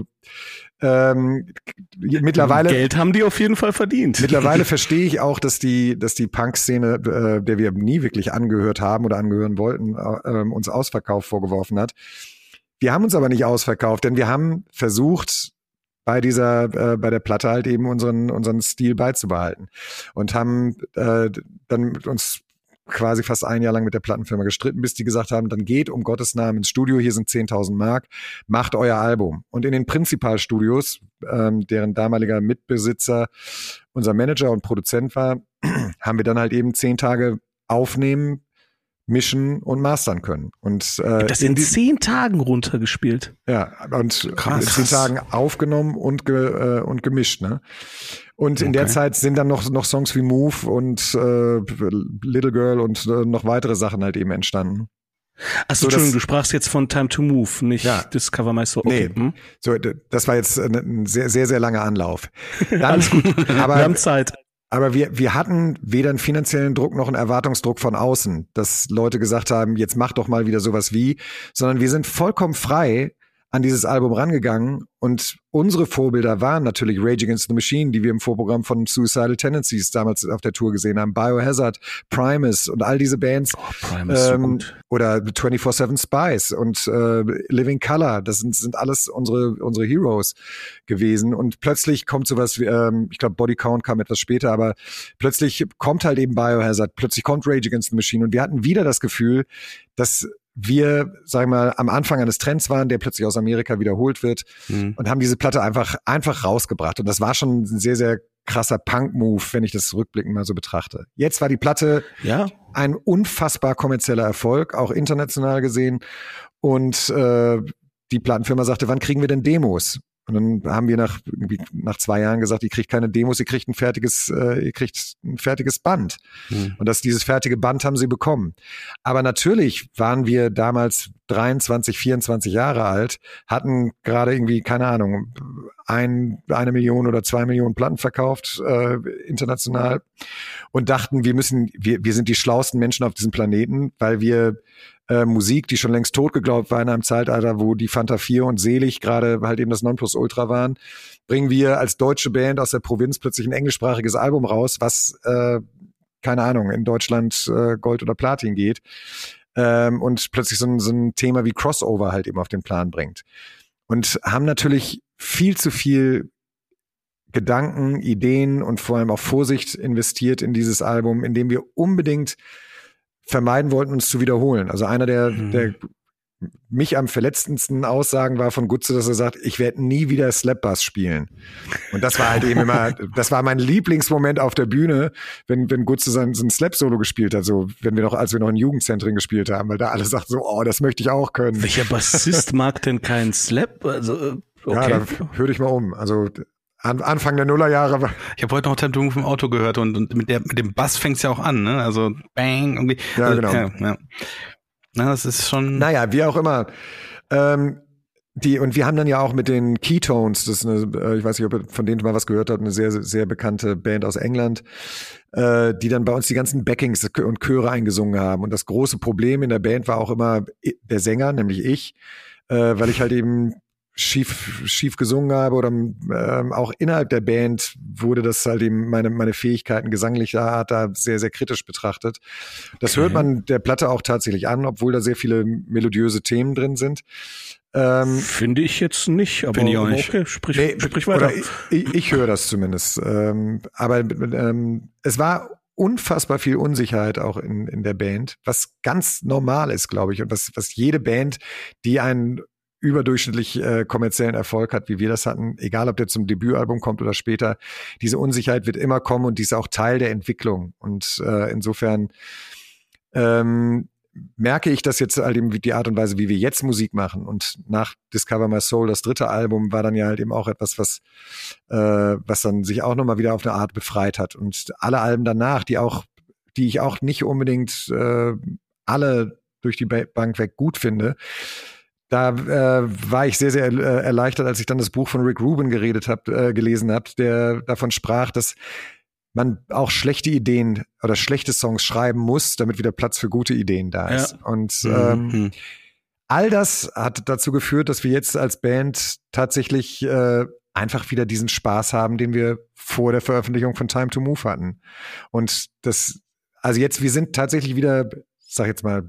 Ähm, mittlerweile Geld haben die auf jeden Fall verdient. Mittlerweile verstehe ich auch, dass die, dass die Punk-Szene, äh, der wir nie wirklich angehört haben oder angehören wollten, äh, uns Ausverkauf vorgeworfen hat. Wir haben uns aber nicht ausverkauft, denn wir haben versucht, bei dieser, äh, bei der Platte halt eben unseren, unseren Stil beizubehalten und haben äh, dann mit uns quasi fast ein Jahr lang mit der Plattenfirma gestritten, bis die gesagt haben, dann geht um Gottes Namen ins Studio, hier sind zehntausend Mark, macht euer Album. Und in den Prinzipalstudios, ähm, deren damaliger Mitbesitzer unser Manager und Produzent war, haben wir dann halt eben zehn Tage aufnehmen, mischen und mastern können. Und äh, das in zehn Tagen runtergespielt. Ja, und krass. In zehn Tagen aufgenommen und ge, äh, und gemischt, ne? Und in okay. der Zeit sind dann noch noch Songs wie Move und äh, Little Girl und äh, noch weitere Sachen halt eben entstanden. Achso, so, Entschuldigung, du sprachst jetzt von Time to Move, nicht ja. Discover My Soul. Okay. Nee, hm? so, das war jetzt ein sehr, sehr, sehr langer Anlauf. Dann, Alles gut, aber, wir haben Zeit. Aber wir, wir hatten weder einen finanziellen Druck noch einen Erwartungsdruck von außen, dass Leute gesagt haben, jetzt mach doch mal wieder sowas wie, sondern wir sind vollkommen frei an dieses Album rangegangen und unsere Vorbilder waren natürlich Rage Against the Machine, die wir im Vorprogramm von Suicidal Tendencies damals auf der Tour gesehen haben, Biohazard, Primus und all diese Bands. Oh, Primus, ähm, so gut. Oder twenty-four seven Spice und äh, Living Colour, das sind, sind alles unsere unsere Heroes gewesen und plötzlich kommt sowas wie, ähm, ich glaube Body Count kam etwas später, aber plötzlich kommt halt eben Biohazard, plötzlich kommt Rage Against the Machine und wir hatten wieder das Gefühl, dass wir, sagen wir mal, am Anfang eines Trends waren, der plötzlich aus Amerika wiederholt wird mhm. und haben diese Platte einfach einfach rausgebracht. Und das war schon ein sehr, sehr krasser Punk-Move, wenn ich das rückblickend mal so betrachte. Jetzt war die Platte ja. ein unfassbar kommerzieller Erfolg, auch international gesehen. Und äh, die Plattenfirma sagte, wann kriegen wir denn Demos? Und dann haben wir nach irgendwie nach zwei Jahren gesagt, ihr kriegt keine Demos, ihr kriegt ein fertiges, äh, ihr kriegt ein fertiges Band. Mhm. Und das dieses fertige Band haben sie bekommen. Aber natürlich waren wir damals dreiundzwanzig, vierundzwanzig Jahre alt, hatten gerade irgendwie keine Ahnung ein, eine Million oder zwei Millionen Platten verkauft äh, international und dachten, wir müssen, wir wir sind die schlauesten Menschen auf diesem Planeten, weil wir Äh, Musik, die schon längst tot geglaubt war in einem Zeitalter, wo die Fanta vier und Selig gerade halt eben das Nonplusultra waren, bringen wir als deutsche Band aus der Provinz plötzlich ein englischsprachiges Album raus, was, äh, keine Ahnung, in Deutschland äh, Gold oder Platin geht ähm, und plötzlich so ein, so ein Thema wie Crossover halt eben auf den Plan bringt. Und haben natürlich viel zu viel Gedanken, Ideen und vor allem auch Vorsicht investiert in dieses Album, in dem wir unbedingt vermeiden wollten, uns zu wiederholen. Also einer der, mhm. der mich am verletzendsten Aussagen war von Gutze, dass er sagt, ich werde nie wieder Slapbass spielen. Und das war halt eben immer, das war mein Lieblingsmoment auf der Bühne, wenn, wenn Gutze sein, sein Slap-Solo gespielt hat, so, wenn wir noch, als wir noch in Jugendzentren gespielt haben, weil da alle sagten so, oh, das möchte ich auch können. Welcher Bassist mag denn keinen Slap? Also, okay. Ja, da hör dich mal um. Also, Anfang der Nullerjahre. Ich habe heute noch Time to Move im Auto gehört und, und mit, der, mit dem Bass fängt's ja auch an, ne? Also bang. Irgendwie. Ja, genau. Ja, ja. Na, das ist schon. Naja, wie auch immer. Ähm, Die, und wir haben dann ja auch mit den Keytones, das ist eine, ich weiß nicht, ob ihr von denen mal was gehört habt, eine sehr, sehr bekannte Band aus England, äh, die dann bei uns die ganzen Backings und Chöre eingesungen haben. Und das große Problem in der Band war auch immer der Sänger, nämlich ich, äh, weil ich halt eben schief, schief gesungen habe oder ähm, auch innerhalb der Band wurde das halt eben meine, meine Fähigkeiten gesanglicher Art da sehr, sehr kritisch betrachtet. Das okay. hört man der Platte auch tatsächlich an, obwohl da sehr viele melodiöse Themen drin sind. Ähm, Finde ich jetzt nicht, aber ich auch nicht. Okay, sprich, nee, sprich weiter. Ich, ich, ich höre das zumindest. Ähm, aber ähm, es war unfassbar viel Unsicherheit auch in, in der Band, was ganz normal ist, glaube ich, und was, was jede Band, die einen überdurchschnittlich äh, kommerziellen Erfolg hat, wie wir das hatten, egal ob der zum Debütalbum kommt oder später, diese Unsicherheit wird immer kommen und die ist auch Teil der Entwicklung. Und äh, insofern ähm, merke ich, dass jetzt halt eben die Art und Weise, wie wir jetzt Musik machen und nach Discover My Soul, das dritte Album, war dann ja halt eben auch etwas, was äh, was dann sich auch nochmal wieder auf eine Art befreit hat. Und alle Alben danach, die auch, die ich auch nicht unbedingt äh, alle durch die Bank weg gut finde, da äh, war ich sehr, sehr äh, erleichtert, als ich dann das Buch von Rick Rubin geredet hab, äh, gelesen habe, der davon sprach, dass man auch schlechte Ideen oder schlechte Songs schreiben muss, damit wieder Platz für gute Ideen da ist. Ja. Und ähm, mhm. all das hat dazu geführt, dass wir jetzt als Band tatsächlich äh, einfach wieder diesen Spaß haben, den wir vor der Veröffentlichung von Time to Move hatten. Und das, also jetzt, wir sind tatsächlich wieder, sag jetzt mal,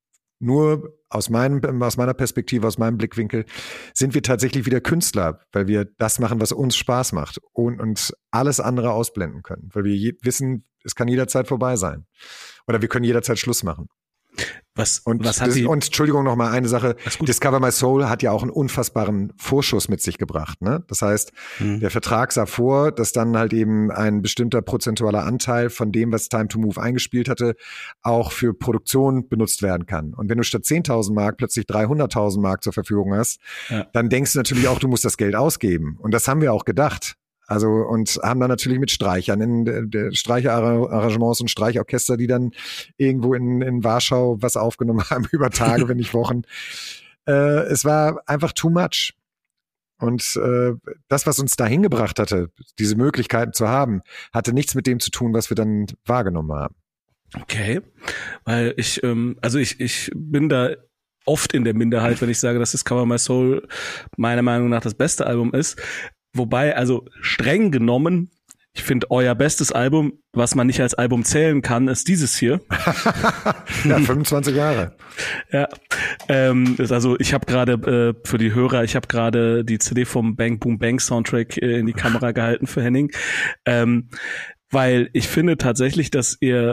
nur aus meinem, aus meiner Perspektive, aus meinem Blickwinkel, sind wir tatsächlich wieder Künstler, weil wir das machen, was uns Spaß macht und, und alles andere ausblenden können, weil wir je, wissen, es kann jederzeit vorbei sein. Oder wir können jederzeit Schluss machen. Was, und, was hat das, die, und Entschuldigung noch mal eine Sache, Discover My Soul hat ja auch einen unfassbaren Vorschuss mit sich gebracht. Ne? Das heißt, hm. der Vertrag sah vor, dass dann halt eben ein bestimmter prozentualer Anteil von dem, was Time to Move eingespielt hatte, auch für Produktion benutzt werden kann. Und wenn du statt zehntausend Mark plötzlich dreihunderttausend Mark zur Verfügung hast, ja. dann denkst du natürlich auch, du musst das Geld ausgeben. Und das haben wir auch gedacht. Also, und haben dann natürlich mit Streichern, in der, der Streicherarrangements und Streichorchester, die dann irgendwo in, in Warschau was aufgenommen haben über Tage, wenn nicht Wochen. Äh, es war einfach too much. Und äh, das, was uns dahin gebracht hatte, diese Möglichkeiten zu haben, hatte nichts mit dem zu tun, was wir dann wahrgenommen haben. Okay, weil ich, ähm, also ich, ich bin da oft in der Minderheit, wenn ich sage, dass Discover My Soul meiner Meinung nach das beste Album ist. Wobei, also streng genommen, ich finde euer bestes Album, was man nicht als Album zählen kann, ist dieses hier. Ja, fünfundzwanzig Jahre. Ja, ähm, also ich habe gerade äh, für die Hörer, ich habe gerade die C D vom Bang Boom Bang Soundtrack äh, in die Kamera gehalten für Henning, ähm, weil ich finde tatsächlich, dass ihr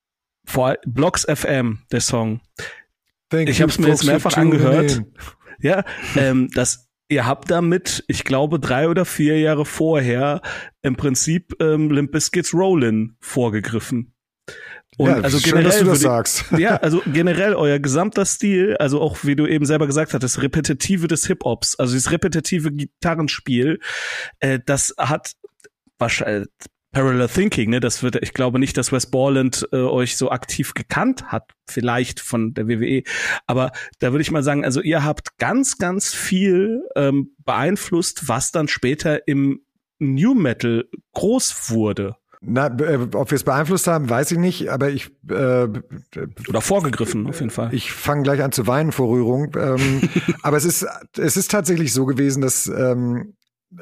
vor Blocks F M, der Song, Thank ich habe es mir jetzt mehrfach angehört, ja, ähm, das ihr habt damit, ich glaube, drei oder vier Jahre vorher im Prinzip ähm, Limp Bizkit's Rollin' vorgegriffen. Und ja, also schön, generell, dass du das würde, sagst. Ja, also generell euer gesamter Stil, also auch wie du eben selber gesagt hast, das Repetitive des Hip-Hops, also das repetitive Gitarrenspiel, äh, das hat wahrscheinlich Parallel Thinking, ne, das wird, ich glaube nicht, dass Wes Borland äh, euch so aktiv gekannt hat, vielleicht von der W W E, aber da würde ich mal sagen, also ihr habt ganz, ganz viel ähm, beeinflusst, was dann später im New Metal groß wurde. Na, äh, ob wir es beeinflusst haben, weiß ich nicht, aber ich äh, oder vorgegriffen auf jeden Fall. Ich fange gleich an zu weinen vor Rührung, ähm, aber es ist es ist tatsächlich so gewesen, dass ähm,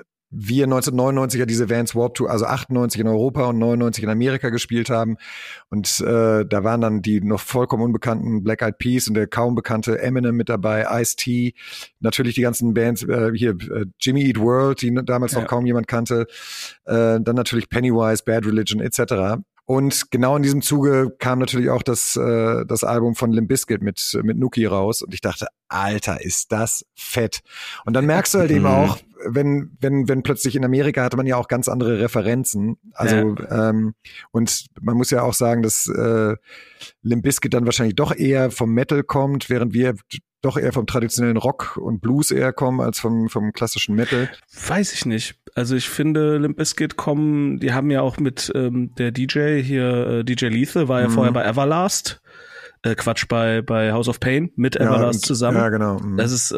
wir neunzehnhundertneunundneunzig ja diese Vans Warped Tour, also achtundneunzig in Europa und neunundneunzig in Amerika gespielt haben. Und äh, da waren dann die noch vollkommen unbekannten Black Eyed Peas und der kaum bekannte Eminem mit dabei, Ice-T, natürlich die ganzen Bands, äh, hier äh, Jimmy Eat World, die damals ja. noch kaum jemand kannte, äh, dann natürlich Pennywise, Bad Religion et cetera. Und genau in diesem Zuge kam natürlich auch das äh, das Album von Limp Bizkit mit mit Nookie raus und ich dachte, Alter, ist das fett. Und dann merkst du halt eben auch, wenn wenn wenn plötzlich in Amerika hatte man ja auch ganz andere Referenzen. Also ja. ähm, und man muss ja auch sagen, dass äh, Limp Bizkit dann wahrscheinlich doch eher vom Metal kommt, während wir doch eher vom traditionellen Rock und Blues eher kommen als vom vom klassischen Metal. Weiß ich nicht. Also ich finde, Limp Bizkit kommen, die haben ja auch mit ähm, der D J hier, äh, D J Lethal war ja mhm. vorher bei Everlast, äh, Quatsch, bei bei House of Pain mit Everlast ja, und, zusammen. Ja, genau. Mhm. Das ist, äh,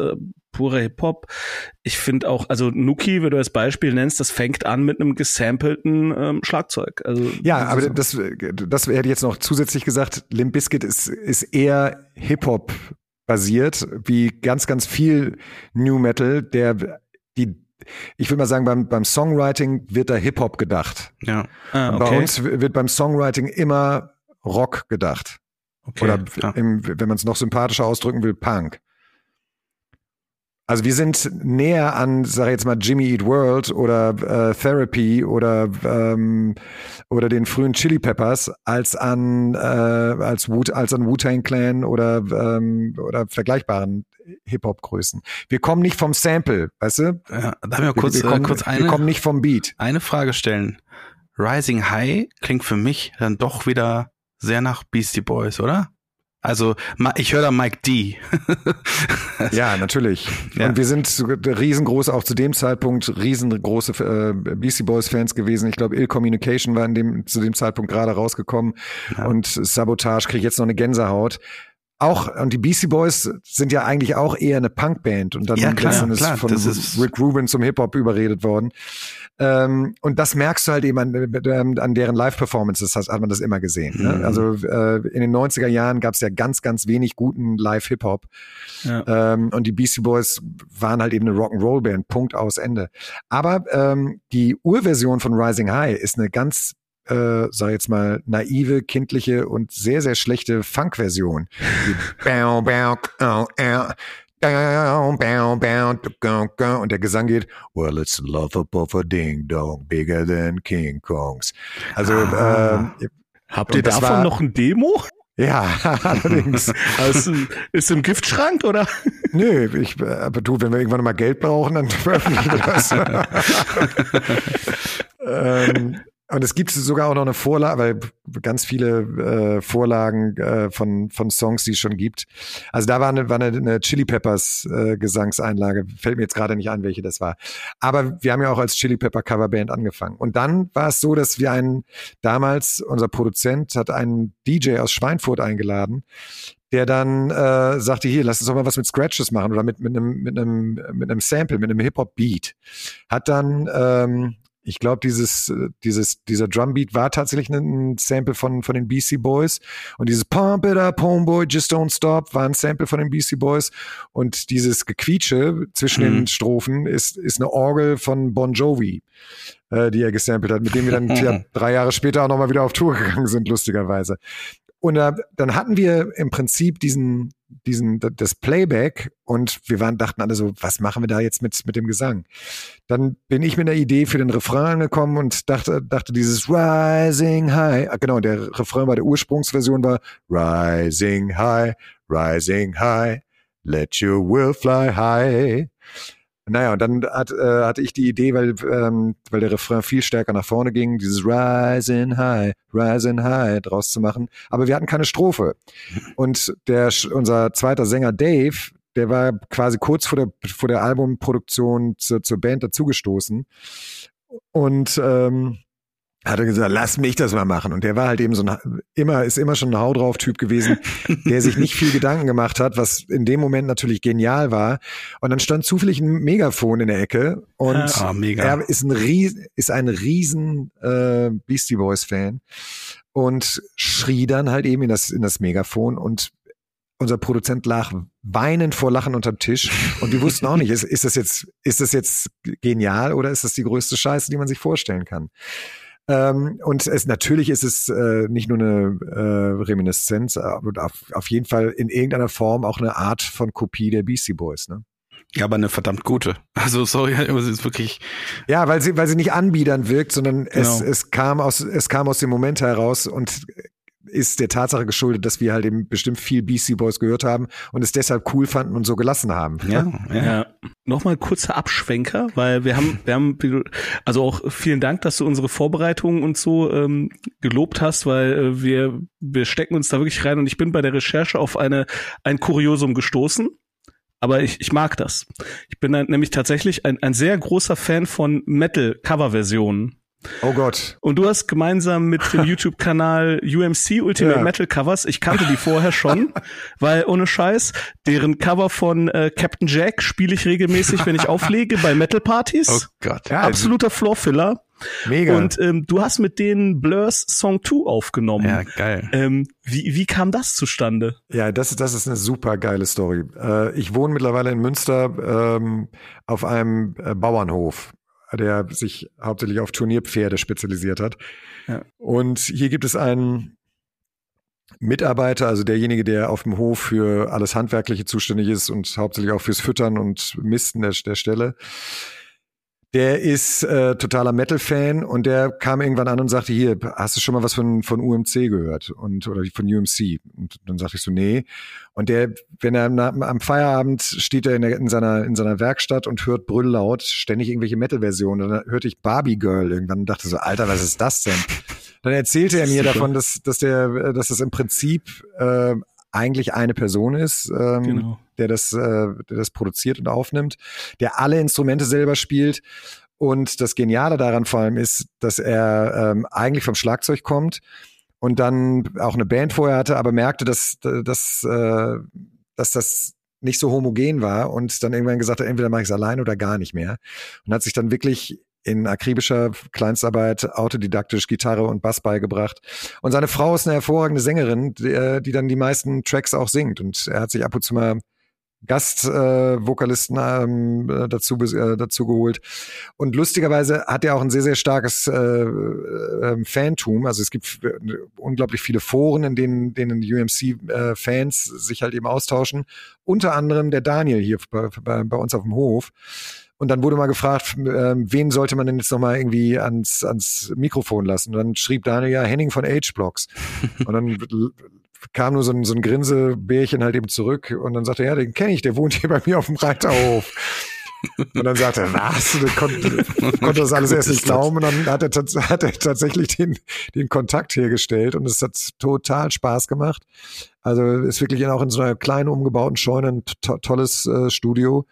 purer Hip-Hop. Ich finde auch, also Nuki, wenn du das Beispiel nennst, das fängt an mit einem gesampelten ähm, Schlagzeug. Also ja, aber das, das hätte ich jetzt noch zusätzlich gesagt, Limp Bizkit ist, ist eher Hip-Hop basiert, wie ganz, ganz viel New Metal, der die ich würde mal sagen, beim, beim Songwriting wird da Hip-Hop gedacht. Ja. Ah, okay. Bei uns wird beim Songwriting immer Rock gedacht. Okay, Oder ja. im, wenn man es noch sympathischer ausdrücken will, Punk. Also wir sind näher an, sag ich jetzt mal, Jimmy Eat World oder äh, Therapy oder ähm, oder den frühen Chili Peppers als an äh, als Wu als an Wu-Tang Clan oder ähm, oder vergleichbaren Hip-Hop-Größen. Wir kommen nicht vom Sample, weißt du? Ja, darf ich mal kurz, wir, wir kommen, äh, kurz eine, wir kommen nicht vom Beat. Eine Frage stellen. Rising High klingt für mich dann doch wieder sehr nach Beastie Boys, oder? Also ich höre da Mike D. Ja, natürlich. Ja. Und wir sind riesengroß, auch zu dem Zeitpunkt riesengroße äh, Beastie Boys Fans gewesen. Ich glaube, Ill Communication war in dem, zu dem Zeitpunkt gerade rausgekommen. Ja. Und Sabotage kriegt jetzt noch eine Gänsehaut. Auch, und die Beastie Boys sind ja eigentlich auch eher eine Punkband. Und dann ja, klar, ist klar, von das ist Rick Rubin zum Hip-Hop überredet worden. Ähm, und das merkst du halt eben an, an deren Live-Performances, hat, hat man das immer gesehen. Mhm. Ne? Also äh, in den neunziger Jahren gab es ja ganz, ganz wenig guten Live-Hip-Hop. Ja. Ähm, und die Beastie Boys waren halt eben eine Rock'n'Roll-Band, Punkt, aus, Ende. Aber ähm, die Urversion von Rising High ist eine ganz Äh, sag jetzt mal, naive, kindliche und sehr, sehr schlechte Funk-Version. Und der Gesang geht, well, it's love above a ding dong, bigger than King Kongs. Also, ah. äh, habt ihr davon war, noch ein Demo? Ja, allerdings. Also, ist im Giftschrank, oder? Nö, ich, aber du, wenn wir irgendwann mal Geld brauchen, dann veröffentlichen wir das. ähm, Und es gibt sogar auch noch eine Vorlage, weil ganz viele äh, Vorlagen äh, von von Songs, die es schon gibt. Also da war eine, war eine, eine Chili Peppers äh, Gesangseinlage. Fällt mir jetzt gerade nicht ein, welche das war. Aber wir haben ja auch als Chili Pepper Coverband angefangen. Und dann war es so, dass wir einen, damals, unser Produzent hat einen D J aus Schweinfurt eingeladen, der dann äh, sagte, hier, lass uns doch mal was mit Scratches machen oder mit mit einem mit einem mit einem Sample, mit einem Hip-Hop-Beat. Hat dann ähm, ich glaube, dieses, dieses, dieser Drumbeat war tatsächlich ein Sample von, von den Beastie Boys. Und dieses Pump it up, homeboy, just don't stop war ein Sample von den Beastie Boys. Und dieses Gequietsche zwischen mhm. den Strophen ist, ist eine Orgel von Bon Jovi, äh, die er gesampelt hat, mit dem wir dann ja, drei Jahre später auch nochmal wieder auf Tour gegangen sind, lustigerweise. Und äh, dann hatten wir im Prinzip diesen, diesen, das Playback und wir waren, dachten alle so, was machen wir da jetzt mit, mit dem Gesang? Dann bin ich mit einer Idee für den Refrain gekommen und dachte, dachte dieses Rising High, ah, genau, der Refrain bei der Ursprungsversion war Rising High, Rising High, let your will fly high. Naja, und dann hat, äh, hatte ich die Idee, weil, ähm, weil der Refrain viel stärker nach vorne ging, dieses Rising High, Rising High draus zu machen. Aber wir hatten keine Strophe. Und der, unser zweiter Sänger Dave, der war quasi kurz vor der, vor der Albumproduktion zur, zur Band dazugestoßen. Und ähm, hat er gesagt, lass mich das mal machen. Und der war halt eben so ein, immer, ist immer schon ein Hau drauf Typ gewesen, der sich nicht viel Gedanken gemacht hat, was in dem Moment natürlich genial war. Und dann stand zufällig ein Megafon in der Ecke und ah, mega. er ist ein riesen, ist ein riesen äh, Beastie Boys Fan und schrie dann halt eben in das, in das Megafon und unser Produzent lag weinend vor Lachen unterm Tisch und wir wussten auch nicht, ist, ist das jetzt, ist das jetzt genial oder ist das die größte Scheiße, die man sich vorstellen kann? Ähm, und es natürlich ist es äh, nicht nur eine äh, Reminiszenz, aber auf, auf jeden Fall in irgendeiner Form auch eine Art von Kopie der Beastie Boys, ne? Ja, aber eine verdammt gute. Also sorry, aber es ist wirklich. Ja, weil sie, weil sie nicht anbiedernd wirkt, sondern genau. es, es kam aus, es kam aus dem Moment heraus und ist der Tatsache geschuldet, dass wir halt eben bestimmt viel Beastie Boys gehört haben und es deshalb cool fanden und so gelassen haben. Ja, ja. ja. Nochmal kurzer Abschwenker, weil wir haben, wir haben, also auch vielen Dank, dass du unsere Vorbereitungen und so ähm, gelobt hast, weil äh, wir, wir stecken uns da wirklich rein und ich bin bei der Recherche auf eine, ein Kuriosum gestoßen. Aber ich, ich mag das. Ich bin nämlich tatsächlich ein, ein sehr großer Fan von Metal-Cover-Versionen. Oh Gott. Und du hast gemeinsam mit dem YouTube-Kanal U M C Ultimate ja. Metal Covers, ich kannte die vorher schon, weil ohne Scheiß, deren Cover von äh, Captain Jack spiele ich regelmäßig, wenn ich auflege bei Metal-Partys. Oh Gott. Ja, absoluter Floorfiller. Mega. Und ähm, du hast mit denen Blurs Song zwei aufgenommen. Ja, geil. Ähm, wie, wie kam das zustande? Ja, das, das ist eine super geile Story. Äh, ich wohne mittlerweile in Münster ähm, auf einem äh, Bauernhof, der sich hauptsächlich auf Turnierpferde spezialisiert hat. Ja. Und hier gibt es einen Mitarbeiter, also derjenige, der auf dem Hof für alles Handwerkliche zuständig ist und hauptsächlich auch fürs Füttern und Misten der, der Stelle. Der ist äh, totaler Metal-Fan und der kam irgendwann an und sagte, hier, hast du schon mal was von von U M C gehört und oder von U M C? Und dann sagte ich so, nee. Und der, wenn er na, am Feierabend steht er in, der, in seiner in seiner Werkstatt und hört brülllaut ständig irgendwelche Metal-Versionen. Dann hörte ich Barbie Girl irgendwann und dachte so, Alter, was ist das denn? Dann erzählte er mir davon, dass dass der dass das im Prinzip äh, eigentlich eine Person ist, ähm, genau. der das, äh, der das produziert und aufnimmt, der alle Instrumente selber spielt. Und das Geniale daran vor allem ist, dass er ähm, eigentlich vom Schlagzeug kommt und dann auch eine Band vorher hatte, aber merkte, dass, dass, äh, dass das nicht so homogen war und dann irgendwann gesagt hat, entweder mache ich es allein oder gar nicht mehr. Und hat sich dann wirklich in akribischer Kleinstarbeit autodidaktisch Gitarre und Bass beigebracht. Und seine Frau ist eine hervorragende Sängerin, die, die dann die meisten Tracks auch singt. Und er hat sich ab und zu mal Gastvokalisten äh, ähm, dazu, äh, dazu geholt. Und lustigerweise hat er auch ein sehr, sehr starkes äh, äh, Fantum. Also es gibt unglaublich viele Foren, in denen, denen U M C-Fans äh, sich halt eben austauschen. Unter anderem der Daniel hier bei, bei, bei uns auf dem Hof. Und dann wurde mal gefragt, äh, wen sollte man denn jetzt nochmal irgendwie ans, ans Mikrofon lassen? Und dann schrieb Daniel, ja, Henning von H-Blocks. Und dann kam nur so ein, so ein Grinsebärchen halt eben zurück. Und dann sagte er, ja, den kenne ich, der wohnt hier bei mir auf dem Reiterhof. Und dann sagte er, was? Und konnte, konnte das alles erst nicht glauben. Und dann hat er, hat er tatsächlich den, den Kontakt hergestellt. Und es hat total Spaß gemacht. Also ist wirklich auch in so einer kleinen umgebauten Scheune ein to- tolles äh, Studio.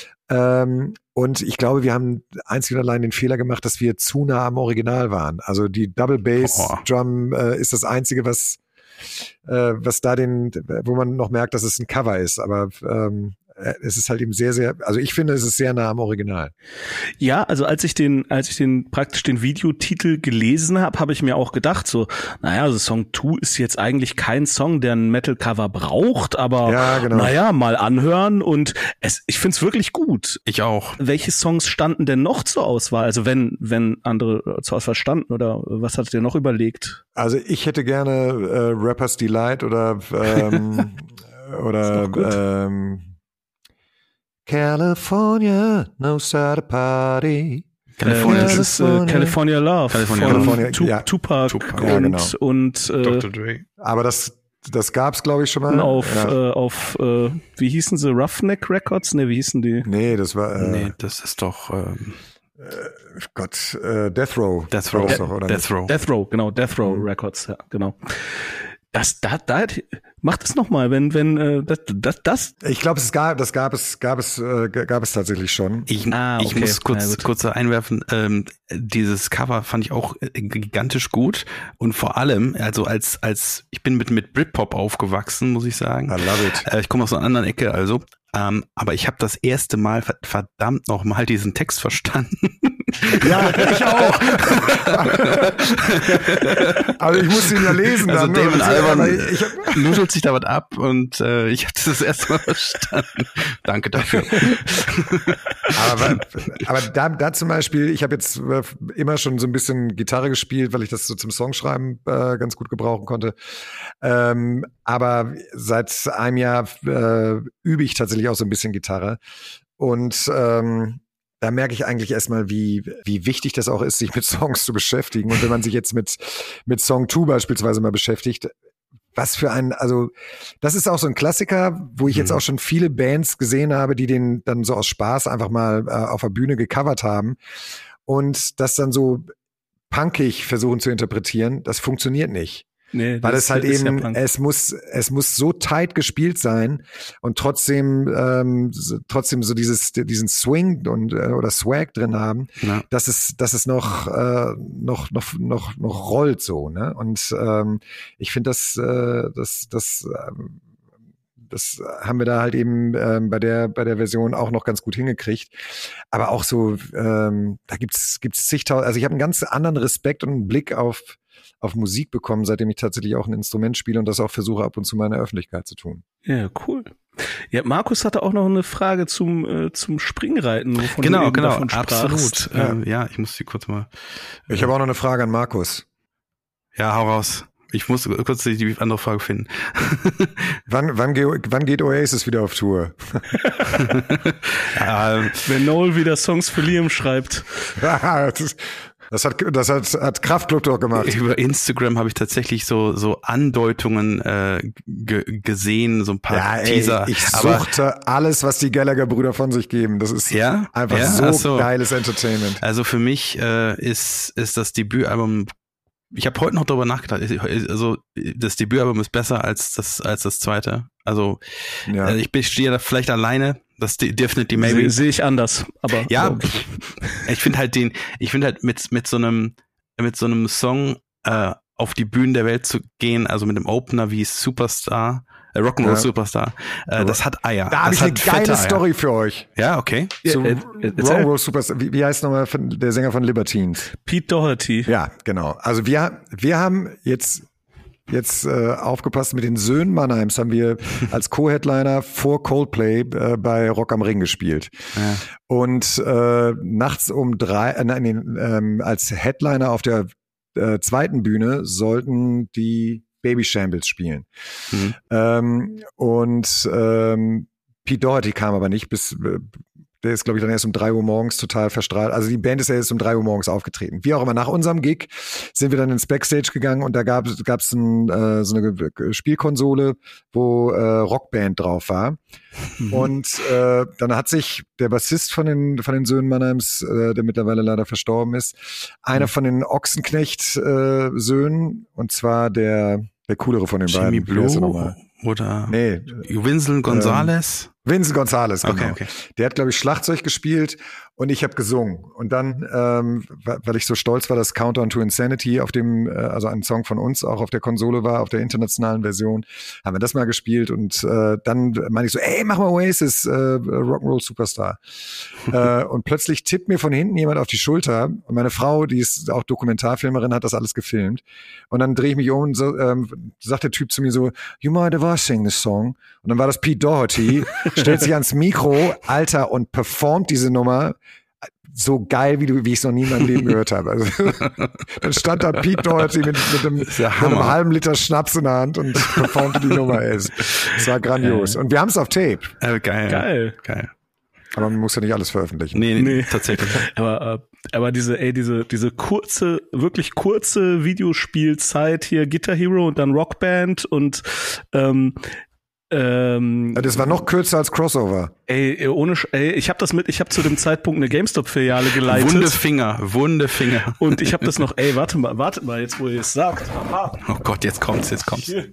Ähm, und ich glaube, wir haben einzig und allein den Fehler gemacht, dass wir zu nah am Original waren. Also die Double Bass oh. Drum äh, ist das Einzige, was äh, was da den, wo man noch merkt, dass es ein Cover ist. Aber ähm, es ist halt eben sehr, sehr, also ich finde, es ist sehr nah am Original. Ja, also als ich den, als ich den praktisch den Videotitel gelesen habe, habe ich mir auch gedacht, so, naja, also Song zwei ist jetzt eigentlich kein Song, der ein Metal-Cover braucht, aber ja, genau. naja, mal anhören und es, ich find's wirklich gut. Ich auch. Welche Songs standen denn noch zur Auswahl? Also wenn, wenn andere zur Auswahl standen oder was hattet ihr noch überlegt? Also ich hätte gerne äh, Rapper's Delight oder ähm, oder ähm, California knows how to party. California, das ist äh, California Love California von California, tu- ja. Tupac, Tupac und, ja, genau. und äh, Doktor Dre. Aber das das gab's, glaube ich, schon mal. auf, ja. äh, auf äh, wie hießen sie, Roughneck Records? Ne, wie hießen die? Nee, das war äh, Nee, das ist doch ähm, äh, Gott, äh, Death Row. Death Row. Ist doch, oder Death Row. Death Row, genau, Death Row mhm. Records, ja, genau. Das, da, da, macht es nochmal, wenn, wenn, äh, das, das, das. Ich glaube, es gab, das gab es, gab es, äh, gab es tatsächlich schon. Ich, ah, okay. ich muss kurz, ja, kurz einwerfen, ähm, dieses Cover fand ich auch gigantisch gut und vor allem, also als, als, ich bin mit, mit Britpop aufgewachsen, muss ich sagen. I love it. Äh, ich komme aus einer anderen Ecke, also. Ähm, aber ich habe das erste Mal verdammt noch mal diesen Text verstanden. Ja, ich auch. Aber ich musste ihn ja lesen. Also dann, Damon Albarn ich hab... nuschelt sich da was ab und äh, ich habe das das erste Mal verstanden. Danke dafür. aber aber da, da zum Beispiel, ich habe jetzt immer schon so ein bisschen Gitarre gespielt, weil ich das so zum Songschreiben äh, ganz gut gebrauchen konnte. Ähm, aber seit einem Jahr äh, übe ich tatsächlich auch so ein bisschen Gitarre. Und ähm, da merke ich eigentlich erstmal, wie wie wichtig das auch ist, sich mit Songs zu beschäftigen. Und wenn man sich jetzt mit mit Song zwei beispielsweise mal beschäftigt, was für ein, also das ist auch so ein Klassiker, wo ich mhm. jetzt auch schon viele Bands gesehen habe, die den dann so aus Spaß einfach mal äh, auf der Bühne gecovert haben und das dann so punkig versuchen zu interpretieren. Das funktioniert nicht. Nee, weil das es halt ist eben, ja Punk. es muss, es muss so tight gespielt sein und trotzdem, ähm, so, trotzdem so dieses, diesen Swing und äh, oder Swag drin haben, Ja. dass es, dass es noch, äh, noch, noch, noch, noch rollt so, ne? Und ähm, ich finde, das, äh, das, das, ähm, das haben wir da halt eben ähm, bei der bei der Version auch noch ganz gut hingekriegt. Aber auch so, ähm, da gibt's gibt's zigtausend. Also ich habe einen ganz anderen Respekt und einen Blick auf auf Musik bekommen, seitdem ich tatsächlich auch ein Instrument spiele und das auch versuche ab und zu mal in der Öffentlichkeit zu tun. Ja, cool. Ja, Markus hatte auch noch eine Frage zum äh, zum Springreiten. Wovon Genau, du eben genau, davon sprachst. absolut. Ja. Ähm, ja, ich muss die kurz mal. Ich habe auch noch eine Frage an Markus. Ja, hau raus. Ich muss kurz die andere Frage finden. wann, wann, ge- wann geht Oasis wieder auf Tour? ähm, Wenn Noel wieder Songs für Liam schreibt. das, das hat das hat, hat Kraftklub doch gemacht. Über Instagram habe ich tatsächlich so so Andeutungen äh, ge- gesehen, so ein paar Ja, ey, Teaser. ich aber suchte alles, was die Gallagher-Brüder von sich geben. Das ist ja? einfach ja? so, Ach so geiles Entertainment. Also für mich äh, ist ist das Debütalbum. Ich habe heute noch darüber nachgedacht. Also das Debütalbum ist besser als das als das zweite. Also Ja. äh, ich stehe da vielleicht alleine. Das Definitely Maybe. Sehe seh ich anders. Aber Ja, okay. ich finde halt den, ich finde halt mit mit so einem mit so einem Song äh, auf die Bühnen der Welt zu gehen, also mit einem Opener wie Superstar, äh, Rock'n'Roll Ja. Superstar, äh, das hat Eier. Da habe das ich eine hat fette geile Eier. Story für euch. Ja, okay. So, Ja, äh, äh, erzähl. Rock'n'Roll Superstar. Wie, wie heißt nochmal von, der Sänger von Libertines? Pete Doherty. Ja, genau. Also wir, wir haben jetzt jetzt äh, aufgepasst, mit den Söhnen Mannheims haben wir als Co-Headliner vor Coldplay äh, bei Rock am Ring gespielt. Ja. Und äh, nachts um drei, äh, nein, ähm, als Headliner auf der äh, zweiten Bühne sollten die Baby Shambles spielen. Mhm. Ähm, und ähm, Pete Doherty kam aber nicht, bis äh, der ist, glaube ich, dann erst um drei Uhr morgens total verstrahlt. Also die Band ist ja erst um drei Uhr morgens aufgetreten. Wie auch immer, nach unserem Gig sind wir dann ins Backstage gegangen und da gab es gab's ein, äh, so eine Spielkonsole, wo äh, Rockband drauf war. Mhm. Und äh, dann hat sich der Bassist von den von den Söhnen Mannheims, äh, der mittlerweile leider verstorben ist, einer von den Ochsenknecht-Söhnen, und zwar der der coolere von den Jimmy beiden. Wer ist er Blue nochmal? oder Nee. Vincent Gonzalez. Ähm, Vincent Gonzalez, genau. Okay, okay. Der hat, glaube ich, Schlagzeug gespielt und ich habe gesungen. Und dann, ähm, weil ich so stolz war, dass Countdown to Insanity auf dem, äh, also ein Song von uns auch auf der Konsole war, auf der internationalen Version, haben wir das mal gespielt und äh, dann meinte ich so, ey, mach mal Oasis, äh, Rock'n'Roll Superstar. äh, und plötzlich tippt mir von hinten jemand auf die Schulter und meine Frau, die ist auch Dokumentarfilmerin, hat das alles gefilmt. Und dann drehe ich mich um und so, ähm, sagt der Typ zu mir so, you might have us sing this song. Und dann war das Pete Doherty, stellt sich ans Mikro, Alter, und performt diese Nummer so geil, wie du, wie ich es noch nie in meinem Leben gehört habe. Also, dann stand da Pete Doherty mit, mit, einem, mit einem halben Liter Schnaps in der Hand und performte die Nummer. Es war grandios. Und wir haben es auf Tape. Äh, geil. Geil. Geil. Aber man muss ja nicht alles veröffentlichen. Nee, nee, nee. Tatsächlich. aber, aber diese, ey, diese, diese kurze, wirklich kurze Videospielzeit hier, Guitar Hero und dann Rockband und, ähm, Ähm, das war noch kürzer als Crossover. Ey, ohne, ey, ich habe das mit, ich habe zu dem Zeitpunkt eine GameStop-Filiale geleitet. Wundefinger, Wundefinger. Und ich habe das noch, ey, warte mal, warte mal, jetzt wo ihr es sagt. Aha. Oh Gott, jetzt kommt's, jetzt kommt's. Hier.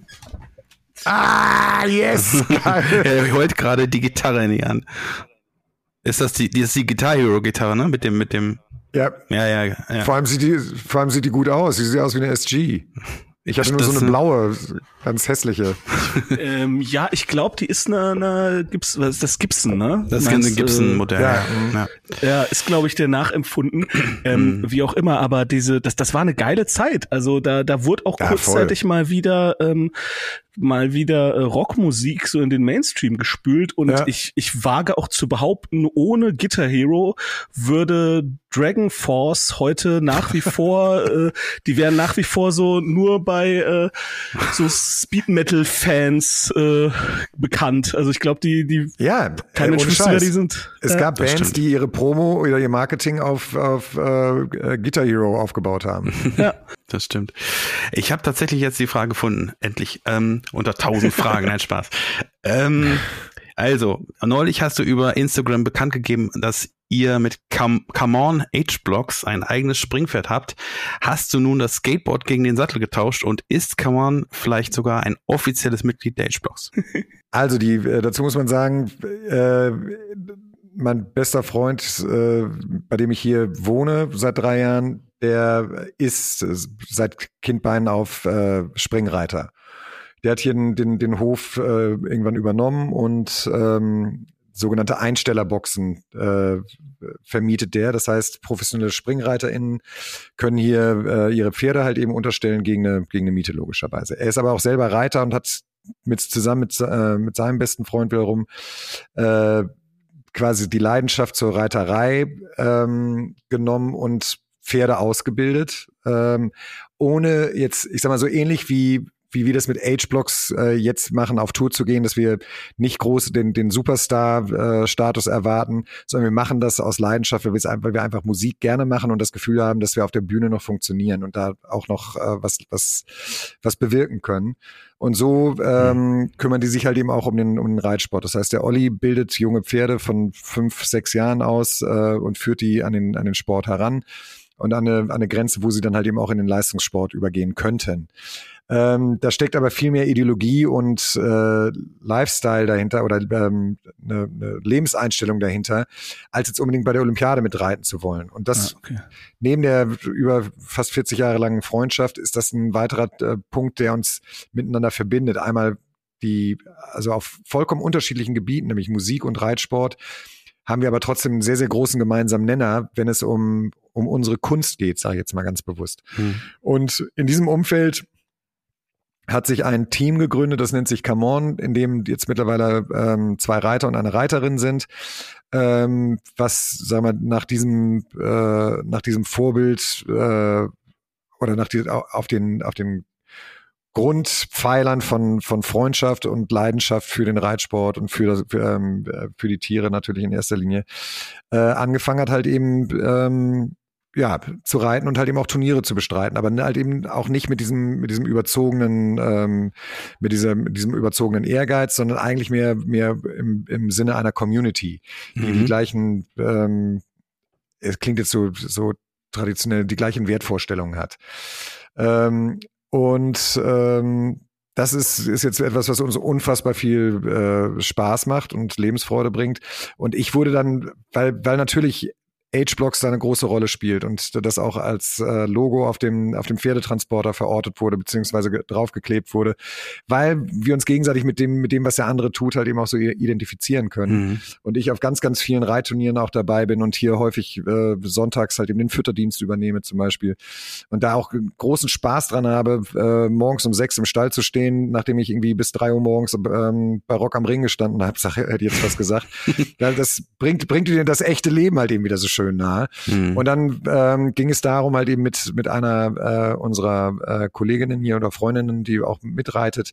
Ah, yes! Er holt gerade die Gitarre in die Hand. Ist das die, die ist die Guitar Hero Gitarre, ne? Mit dem, mit dem. Ja. Ja, ja, ja. Vor allem sieht die, vor allem sieht die gut aus. Sie sieht aus wie eine S G. Ich hatte nur Das so eine blaue, ganz hässliche. ähm, ja, ich glaube, die ist eine, eine Gips, was ist das Gibson, ne? Das ist ein Gibson-Modell. Ja, ja. Ja, ist, glaube ich, der nachempfunden. Ähm, wie auch immer, aber diese, das, das war eine geile Zeit. Also da, da wurde auch ja, kurzzeitig voll. mal wieder, ähm, mal wieder äh, Rockmusik so in den Mainstream gespült und Ja. ich, ich wage auch zu behaupten, ohne Guitar Hero würde Dragon Force heute nach wie vor, äh, die wären nach wie vor so nur bei äh, so Speed Metal Fans äh, bekannt. Also ich glaube, die, die Ja, kein Mensch ohne wüsste, wer Scheiß. die sind. Es Ja. gab das Bands, stimmt. die ihre Promo oder ihr Marketing auf, auf äh, Guitar Hero aufgebaut haben. Ja. Das stimmt. Ich habe tatsächlich jetzt die Frage gefunden, endlich. Ähm, unter tausend Fragen, nein, Spaß. Ähm, also, neulich hast du über Instagram bekannt gegeben, dass ihr mit Come, Come On H-Blocks ein eigenes Springpferd habt, hast du nun das Skateboard gegen den Sattel getauscht und ist Come On vielleicht sogar ein offizielles Mitglied der H-Blocks? Also die, äh, dazu muss man sagen, äh, mein bester Freund, äh, bei dem ich hier wohne seit drei Jahren, der ist äh, seit Kindbeinen auf äh, Springreiter. Der hat hier den, den, den Hof äh, irgendwann übernommen und ähm, sogenannte Einstellerboxen äh, vermietet der. Das heißt, professionelle SpringreiterInnen können hier äh, ihre Pferde halt eben unterstellen gegen eine, gegen eine Miete logischerweise. Er ist aber auch selber Reiter und hat mit zusammen mit, äh, mit seinem besten Freund wiederum äh, quasi die Leidenschaft zur Reiterei ähm, genommen und Pferde ausgebildet, ähm, ohne jetzt, ich sag mal so ähnlich wie wie wir das mit H-Blocks äh, jetzt machen, auf Tour zu gehen, dass wir nicht groß den, den Superstar-Status äh, erwarten, sondern wir machen das aus Leidenschaft, weil, weil wir einfach Musik gerne machen und das Gefühl haben, dass wir auf der Bühne noch funktionieren und da auch noch äh, was, was, was bewirken können. Und so ähm, kümmern die sich halt eben auch um den, um den Reitsport. Das heißt, der Olli bildet junge Pferde von fünf, sechs Jahren aus äh, und führt die an den, an den Sport heran und an eine, an eine Grenze, wo sie dann halt eben auch in den Leistungssport übergehen könnten. Ähm, da steckt aber viel mehr Ideologie und äh, Lifestyle dahinter oder ähm, eine, eine Lebenseinstellung dahinter, als jetzt unbedingt bei der Olympiade mitreiten zu wollen. Und das, ah, okay. Neben der über fast vierzig Jahre langen Freundschaft, ist das ein weiterer äh, Punkt, der uns miteinander verbindet. Einmal die, also auf vollkommen unterschiedlichen Gebieten, nämlich Musik und Reitsport, haben wir aber trotzdem einen sehr, sehr großen gemeinsamen Nenner, wenn es um, um unsere Kunst geht, sage ich jetzt mal ganz bewusst. Hm. Und in diesem Umfeld hat sich ein Team gegründet, das nennt sich Come On, in dem jetzt mittlerweile ähm, zwei Reiter und eine Reiterin sind, ähm, was, sagen wir, nach diesem äh, nach diesem Vorbild äh, oder nach die, auf den auf den Grundpfeilern von von Freundschaft und Leidenschaft für den Reitsport und für das, für, ähm, für die Tiere natürlich in erster Linie äh, angefangen hat, halt eben ähm, ja, zu reiten und halt eben auch Turniere zu bestreiten, aber halt eben auch nicht mit diesem, mit diesem überzogenen, ähm, mit diesem, mit diesem überzogenen Ehrgeiz, sondern eigentlich mehr, mehr im, im Sinne einer Community, die mhm. die gleichen, ähm, es klingt jetzt so, so traditionell, die gleichen Wertvorstellungen hat. Ähm, und, ähm, das ist, ist jetzt etwas, was uns unfassbar viel äh, Spaß macht und Lebensfreude bringt. Und ich wurde dann, weil, weil natürlich H-Blocks da eine große Rolle spielt und das auch als äh, Logo auf dem auf dem Pferdetransporter verortet wurde beziehungsweise ge- draufgeklebt wurde, weil wir uns gegenseitig mit dem mit dem, was der andere tut, halt eben auch so identifizieren können. Mhm. Und ich auf ganz, ganz vielen Reitturnieren auch dabei bin und hier häufig äh, sonntags halt eben den Fütterdienst übernehme zum Beispiel und da auch großen Spaß dran habe, äh, morgens um sechs im Stall zu stehen, nachdem ich irgendwie bis drei Uhr morgens ähm, bei Rock am Ring gestanden habe, sag, hätte ich jetzt was gesagt. Ja, das bringt bringt dir das echte Leben halt eben wieder so schön nahe. Mhm. Und dann ähm, ging es darum, halt eben mit mit einer äh, unserer äh, Kolleginnen hier oder Freundinnen, die auch mitreitet,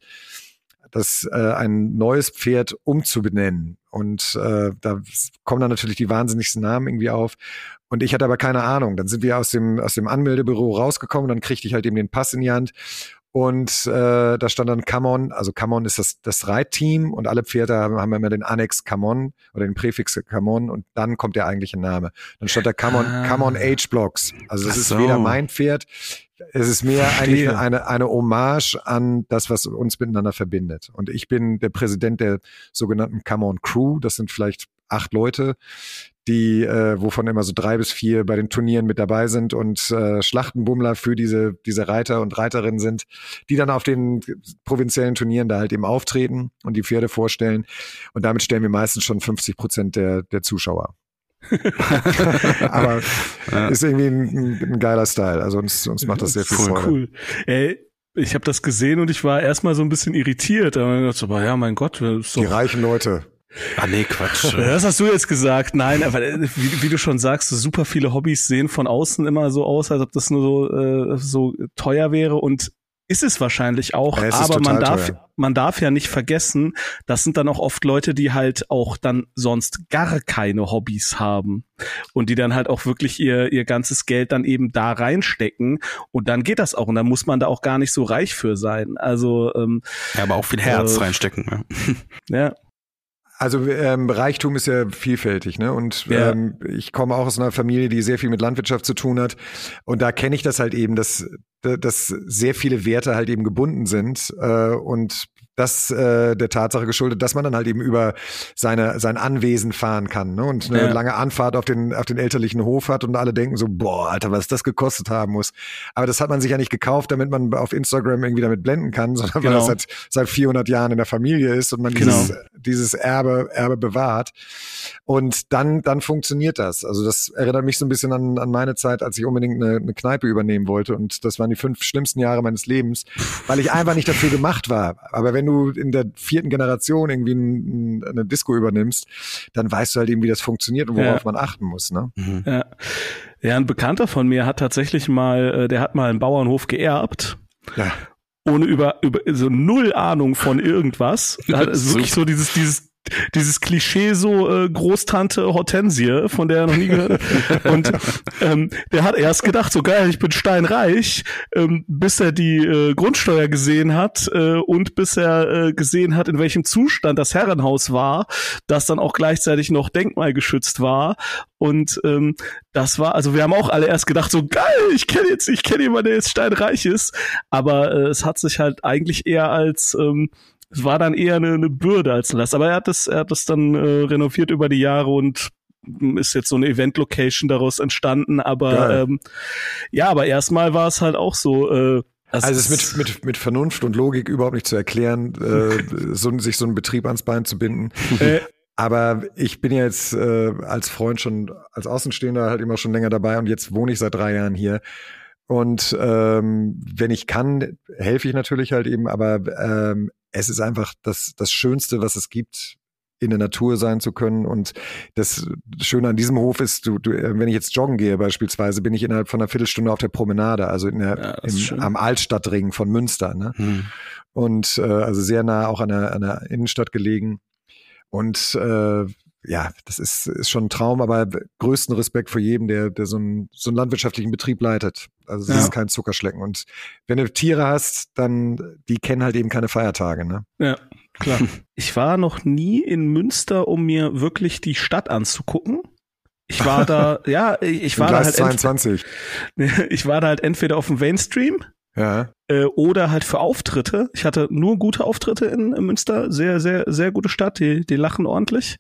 das äh, ein neues Pferd umzubenennen. Und äh, da kommen dann natürlich die wahnsinnigsten Namen irgendwie auf. Und ich hatte aber keine Ahnung. Dann sind wir aus dem aus dem Anmeldebüro rausgekommen, dann kriegte ich halt eben den Pass in die Hand. Und äh, da stand dann Come On, also Come On ist das das Reitteam und alle Pferde haben, haben immer den Annex Come On oder den Präfix Come On und dann kommt der eigentliche Name. Dann stand da Come On, ah. Come On H-Blocks. Also das so. ist weder mein Pferd, es ist mehr Verstehe. eigentlich eine eine Hommage an das, was uns miteinander verbindet. Und ich bin der Präsident der sogenannten Come On Crew, das sind vielleicht acht Leute, die, äh, wovon immer so drei bis vier bei den Turnieren mit dabei sind und äh, Schlachtenbummler für diese diese Reiter und Reiterinnen sind, die dann auf den provinziellen Turnieren da halt eben auftreten und die Pferde vorstellen. Und damit stellen wir meistens schon fünfzig Prozent der der Zuschauer. Aber ja. ist irgendwie ein, ein geiler Style. Also uns uns macht das sehr viel Freude. Cool. Ey, ich habe das gesehen und ich war erstmal so ein bisschen irritiert. Aber ich dachte, aber ja, mein Gott, ist doch die reichen Leute. Ah, nee, Quatsch. Das hast du jetzt gesagt. Nein, aber wie, wie du schon sagst, super viele Hobbys sehen von außen immer so aus, als ob das nur so, äh, so teuer wäre und ist es wahrscheinlich auch, ja, aber man darf, teuer. man darf ja nicht vergessen, das sind dann auch oft Leute, die halt auch dann sonst gar keine Hobbys haben und die dann halt auch wirklich ihr, ihr ganzes Geld dann eben da reinstecken und dann geht das auch und dann muss man da auch gar nicht so reich für sein. Also, ähm, ja, aber auch viel Herz äh, reinstecken. Ja. ja. Also ähm, Reichtum ist ja vielfältig, ne? Und ja. ähm, ich komme auch aus einer Familie, die sehr viel mit Landwirtschaft zu tun hat. Und da kenne ich das halt eben, dass, dass sehr viele Werte halt eben gebunden sind äh, und das äh, der Tatsache geschuldet, dass man dann halt eben über seine sein Anwesen fahren kann, ne? Und eine ja. lange Anfahrt auf den auf den elterlichen Hof hat und alle denken so, boah, Alter, was das gekostet haben muss. Aber das hat man sich ja nicht gekauft, damit man auf Instagram irgendwie damit blenden kann, sondern genau. weil das seit, seit vierhundert Jahren in der Familie ist und man genau. dieses, dieses Erbe Erbe bewahrt. Und dann dann funktioniert das. Also das erinnert mich so ein bisschen an an meine Zeit, als ich unbedingt eine, eine Kneipe übernehmen wollte. Und das waren die fünf schlimmsten Jahre meines Lebens, weil ich einfach nicht dafür gemacht war. Aber wenn du in der vierten Generation irgendwie ein, eine Disco übernimmst, dann weißt du halt eben, wie das funktioniert und worauf ja. man achten muss. Ne? Mhm. Ja. ja, ein Bekannter von mir hat tatsächlich mal, der hat mal einen Bauernhof geerbt. Ja. Ohne über, über so null Ahnung von irgendwas. Also wirklich so dieses, dieses dieses Klischee so äh, Großtante Hortensie, von der er noch nie gehört hat. Und ähm, der hat erst gedacht, so geil, ich bin steinreich, ähm, bis er die äh, Grundsteuer gesehen hat äh, und bis er äh, gesehen hat, in welchem Zustand das Herrenhaus war, das dann auch gleichzeitig noch denkmalgeschützt war. Und ähm, das war, also wir haben auch alle erst gedacht, so geil, ich kenne jetzt, ich kenne jemanden, der jetzt steinreich ist. Aber äh, es hat sich halt eigentlich eher als ähm, es war dann eher eine, eine Bürde als eine Last. Aber er hat das, er hat das dann äh, renoviert über die Jahre und ist jetzt so eine Event-Location daraus entstanden. Aber ähm, ja, aber erstmal war es halt auch so. Äh, also es ist mit, mit, mit Vernunft und Logik überhaupt nicht zu erklären, äh, so, sich so einen Betrieb ans Bein zu binden. Äh, Aber ich bin ja jetzt äh, als Freund schon, als Außenstehender halt immer schon länger dabei und jetzt wohne ich seit drei Jahren hier. Und ähm, wenn ich kann, helfe ich natürlich halt eben, aber ähm, es ist einfach das, das Schönste, was es gibt, in der Natur sein zu können. Und das Schöne an diesem Hof ist, du, du, wenn ich jetzt joggen gehe beispielsweise, bin ich innerhalb von einer Viertelstunde auf der Promenade, also in der, ja, im, am Altstadtring von Münster. Ne? Hm. Und äh, also sehr nah auch an der, an der Innenstadt gelegen. Und äh, ja, das ist, ist schon ein Traum, aber größten Respekt vor jedem, der, der so einen, so einen landwirtschaftlichen Betrieb leitet. Also es ja. ist kein Zuckerschlecken. Und wenn du Tiere hast, dann, die kennen halt eben keine Feiertage, ne? Ja, klar. Ich war noch nie in Münster, um mir wirklich die Stadt anzugucken. Ich war da, ja, ich war da halt zweiundzwanzig. Entweder, ich war da halt entweder auf dem Mainstream. Ja. Äh, oder halt für Auftritte. Ich hatte nur gute Auftritte in, in Münster. Sehr, sehr, sehr gute Stadt. Die, die lachen ordentlich.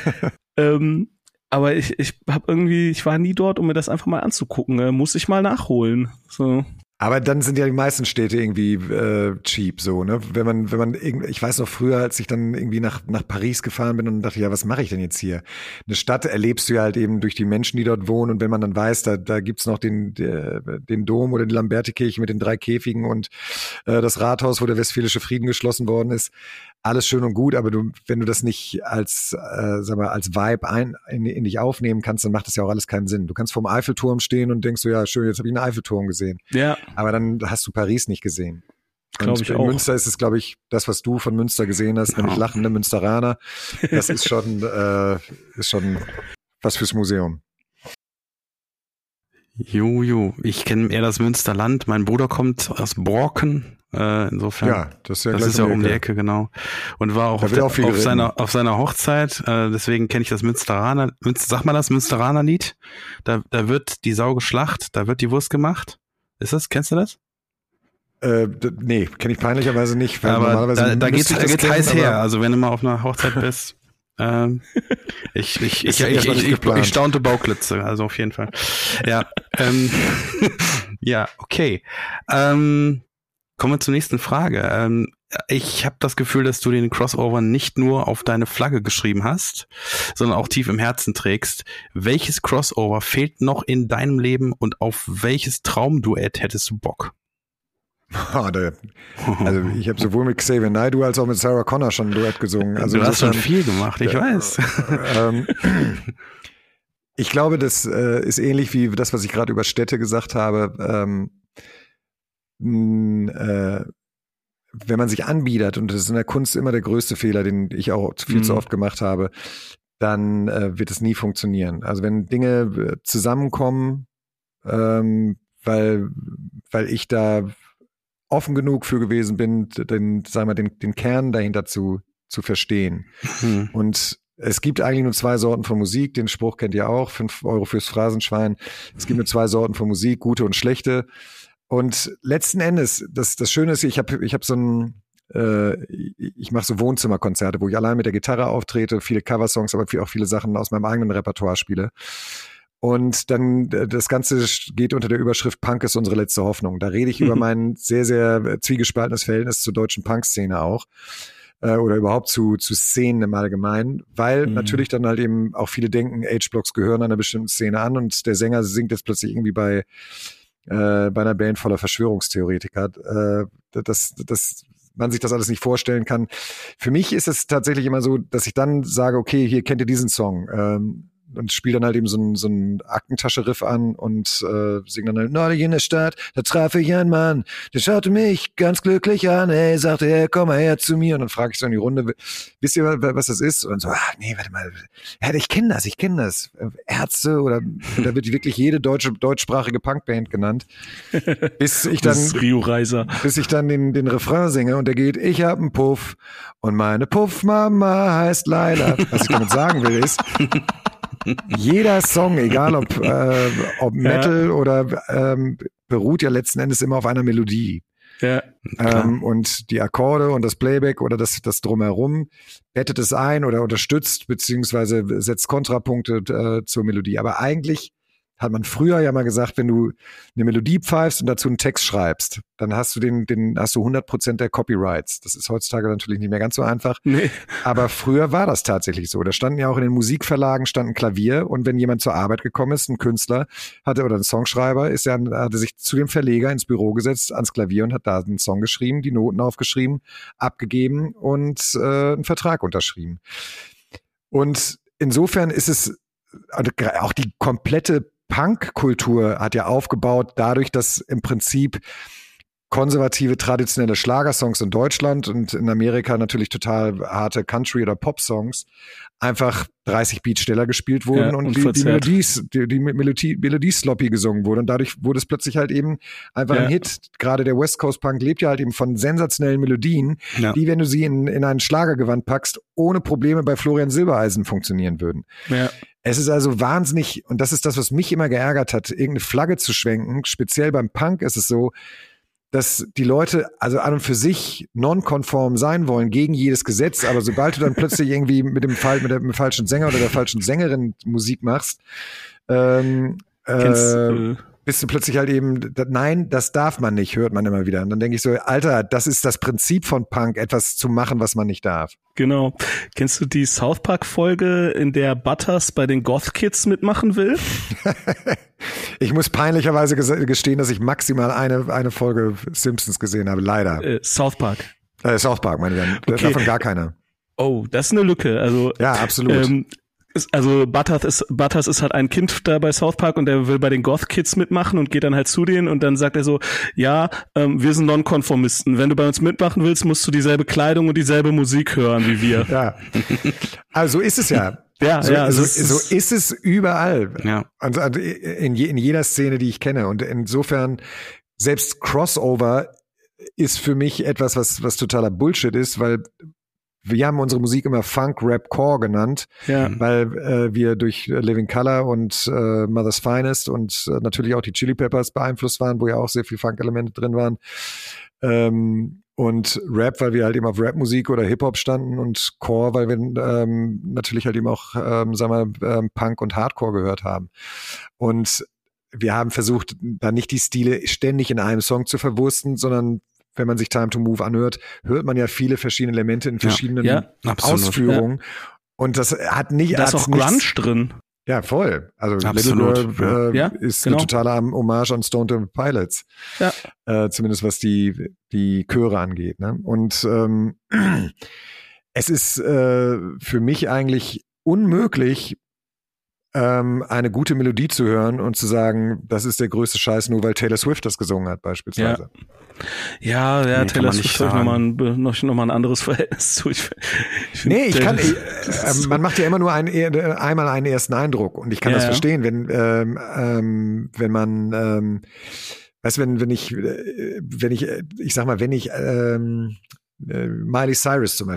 ähm, aber ich, ich habe irgendwie, ich war nie dort, um mir das einfach mal anzugucken. Äh, muss ich mal nachholen. So. Aber dann sind ja die meisten Städte irgendwie äh, cheap, so, ne? Wenn man, wenn man irgendwie, ich weiß noch früher, als ich dann irgendwie nach nach Paris gefahren bin und dachte, ja, was mache ich denn jetzt hier? Eine Stadt erlebst du ja halt eben durch die Menschen, die dort wohnen. Und wenn man dann weiß, da da gibt's noch den der, den Dom oder die Lamberti-Kirche mit den drei Käfigen und äh, das Rathaus, wo der Westfälische Frieden geschlossen worden ist, alles schön und gut. Aber du, wenn du das nicht als, äh, sag mal, als Vibe ein, in, in dich aufnehmen kannst, dann macht das ja auch alles keinen Sinn. Du kannst vorm Eiffelturm stehen und denkst so, ja, schön, jetzt habe ich einen Eiffelturm gesehen. Ja. Aber dann hast du Paris nicht gesehen. Glaube ich in auch. Münster ist es, glaube ich, das, was du von Münster gesehen hast, nämlich lachende Münsteraner. Das ist schon, äh, ist schon was fürs Museum. Jojo, ich kenne eher das Münsterland. Mein Bruder kommt aus Borken. Äh, insofern. Ja, das ist ja, das ist ja um die Ecke, genau. Und war auch, auf, der, auch auf seiner auf seiner Hochzeit. Äh, deswegen kenne ich das Münsteraner. Münster, sag mal das Münsteraner Lied. Da da wird die Sau geschlacht, da wird die Wurst gemacht. Ist das? Kennst du das? Äh, d- nee, kenne ich peinlicherweise nicht. Weil aber normalerweise da, da geht's, da geht's kennen, heiß her. Also wenn du mal auf einer Hochzeit bist. ähm, ich ich ich, ja ich, ich, ich, geplant. ich staunte Bauklitze, also auf jeden Fall. Ja, ähm, ja, okay. Ähm, kommen wir zur nächsten Frage. Ähm, ich habe das Gefühl, dass du den Crossover nicht nur auf deine Flagge geschrieben hast, sondern auch tief im Herzen trägst. Welches Crossover fehlt noch in deinem Leben und auf welches Traumduett hättest du Bock? Oh, der, also ich habe sowohl mit Xavier Naidoo als auch mit Sarah Connor schon ein Duett gesungen. Also du hast schon viel gemacht, ich äh, weiß. Ähm, ich glaube, das äh, ist ähnlich wie das, was ich gerade über Städte gesagt habe. Ähm, mh, äh, wenn man sich anbietet, und das ist in der Kunst immer der größte Fehler, den ich auch viel mhm. zu oft gemacht habe, dann äh, wird es nie funktionieren. Also wenn Dinge zusammenkommen, ähm, weil, weil ich da offen genug für gewesen bin, den, sagen wir, den, den Kern dahinter zu, zu verstehen. Mhm. Und es gibt eigentlich nur zwei Sorten von Musik, den Spruch kennt ihr auch, fünf Euro fürs Phrasenschwein. Es gibt nur zwei Sorten von Musik, gute und schlechte. Und letzten Endes, das, das Schöne ist, ich habe ich hab so ein, äh, ich mache so Wohnzimmerkonzerte, wo ich allein mit der Gitarre auftrete, viele Coversongs, aber auch viele Sachen aus meinem eigenen Repertoire spiele. Und dann, das Ganze geht unter der Überschrift Punk ist unsere letzte Hoffnung. Da rede ich mhm. über mein sehr, sehr zwiegespaltenes Verhältnis zur deutschen Punk-Szene auch. Oder überhaupt zu, zu Szenen im Allgemeinen, weil mhm. natürlich dann halt eben auch viele denken, H-Blocks gehören einer bestimmten Szene an und der Sänger singt jetzt plötzlich irgendwie bei, äh, bei einer Band voller Verschwörungstheoretiker, äh, dass, dass man sich das alles nicht vorstellen kann. Für mich ist es tatsächlich immer so, dass ich dann sage, okay, hier kennt ihr diesen Song, ähm, und spiele dann halt eben so ein, so ein Aktentasche-Riff an und äh, singe dann halt, neulich in der Stadt, da traf ich einen Mann, der schaute mich ganz glücklich an, ey, sagte er, komm mal her zu mir. Und dann frage ich so in die Runde, wisst ihr, was das ist? Und dann so, ah, nee, warte mal, ja, ich kenne das, ich kenne das. Ärzte oder da wird wirklich jede deutsche, deutschsprachige Punkband genannt. Bis ich dann, Rio Reiser. bis ich dann den, den Refrain singe und der geht, ich hab einen Puff und meine Puffmama heißt Laila. Was ich damit sagen will ist, jeder Song, egal ob, äh, ob Metal ja. oder ähm, beruht ja letzten Endes immer auf einer Melodie. Ja, ähm, und die Akkorde und das Playback oder das, das Drumherum bettet es ein oder unterstützt beziehungsweise setzt Kontrapunkte äh, zur Melodie. Aber eigentlich hat man früher ja mal gesagt, wenn du eine Melodie pfeifst und dazu einen Text schreibst, dann hast du den, den hast du hundert Prozent der Copyrights. Das ist heutzutage natürlich nicht mehr ganz so einfach. Nee. Aber früher war das tatsächlich so. Da standen ja auch in den Musikverlagen standen Klavier und wenn jemand zur Arbeit gekommen ist, ein Künstler hatte oder ein Songschreiber, ist er, hatte sich zu dem Verleger ins Büro gesetzt, ans Klavier und hat da einen Song geschrieben, die Noten aufgeschrieben, abgegeben und äh, einen Vertrag unterschrieben. Und insofern ist es also auch die komplette Punk-Kultur hat ja aufgebaut dadurch, dass im Prinzip konservative, traditionelle Schlagersongs in Deutschland und in Amerika natürlich total harte Country- oder Pop-Songs einfach dreißig Beats schneller gespielt wurden ja, und die, die Melodies, die, die Melodie, Melodie sloppy gesungen wurde. Und dadurch wurde es plötzlich halt eben einfach ja. ein Hit. Gerade der West Coast Punk lebt ja halt eben von sensationellen Melodien, ja. die, wenn du sie in, in ein Schlagergewand packst, ohne Probleme bei Florian Silbereisen funktionieren würden. Ja. Es ist also wahnsinnig, und das ist das, was mich immer geärgert hat, irgendeine Flagge zu schwenken. Speziell beim Punk ist es so, dass die Leute also an und für sich nonkonform sein wollen gegen jedes Gesetz, aber sobald du dann plötzlich irgendwie mit dem, Fall, mit dem falschen Sänger oder der falschen Sängerin Musik machst, ähm, äh, bist du plötzlich halt eben, nein, das darf man nicht, hört man immer wieder. Und dann denke ich so, Alter, das ist das Prinzip von Punk, etwas zu machen, was man nicht darf. Genau. Kennst du die South Park-Folge, in der Butters bei den Goth Kids mitmachen will? Ich muss peinlicherweise gestehen, dass ich maximal eine, eine Folge Simpsons gesehen habe, leider. Äh, South Park. Äh, South Park, meine ich. Okay. Davon gar keiner. Oh, das ist eine Lücke. Also, ja, absolut. Ähm, Also Butters ist, Butters ist halt ein Kind da bei South Park und der will bei den Goth Kids mitmachen und geht dann halt zu denen und dann sagt er so, ja, ähm, wir sind Nonkonformisten. Wenn du bei uns mitmachen willst, musst du dieselbe Kleidung und dieselbe Musik hören wie wir. Ja, also so ist es ja. Ja, so, ja, so, so ist es überall. Ja. Also in, je, in jeder Szene, die ich kenne. Und insofern, selbst Crossover ist für mich etwas, was, was totaler Bullshit ist, weil wir haben unsere Musik immer Funk, Rap, Core genannt, ja. weil äh, wir durch Living Colour und äh, Mother's Finest und äh, natürlich auch die Chili Peppers beeinflusst waren, wo ja auch sehr viel Funk-Elemente drin waren. Ähm, und Rap, weil wir halt eben auf Rap-Musik oder Hip-Hop standen und Core, weil wir ähm, natürlich halt eben auch, ähm, sagen wir, ähm, Punk und Hardcore gehört haben. Und wir haben versucht, da nicht die Stile ständig in einem Song zu verwursten, sondern wenn man sich Time to Move anhört, hört man ja viele verschiedene Elemente in verschiedenen ja, ja, Ausführungen. Ja. Und das hat nicht... Da ist auch Grunge drin. Ja, voll. Also absolut. Little Girl äh, ja, ist genau. eine totale Hommage an Stone Temple Pilots. Ja. Äh, zumindest was die, die Chöre angeht. Ne? Und ähm, es ist äh, für mich eigentlich unmöglich, ähm, eine gute Melodie zu hören und zu sagen, das ist der größte Scheiß, nur weil Taylor Swift das gesungen hat, beispielsweise. Ja, ja, ja nee, Taylor Swift hat nochmal ein, noch, noch mal ein anderes Verhältnis zu. Ich, ich nee, ich kann, ich, äh, man macht ja immer nur einen, einmal einen ersten Eindruck und ich kann ja, das verstehen, wenn, ähm, ähm, wenn man, ähm, weißt du, wenn, wenn ich, wenn ich, ich sag mal, wenn ich, ähm, Miley Cyrus zum Beispiel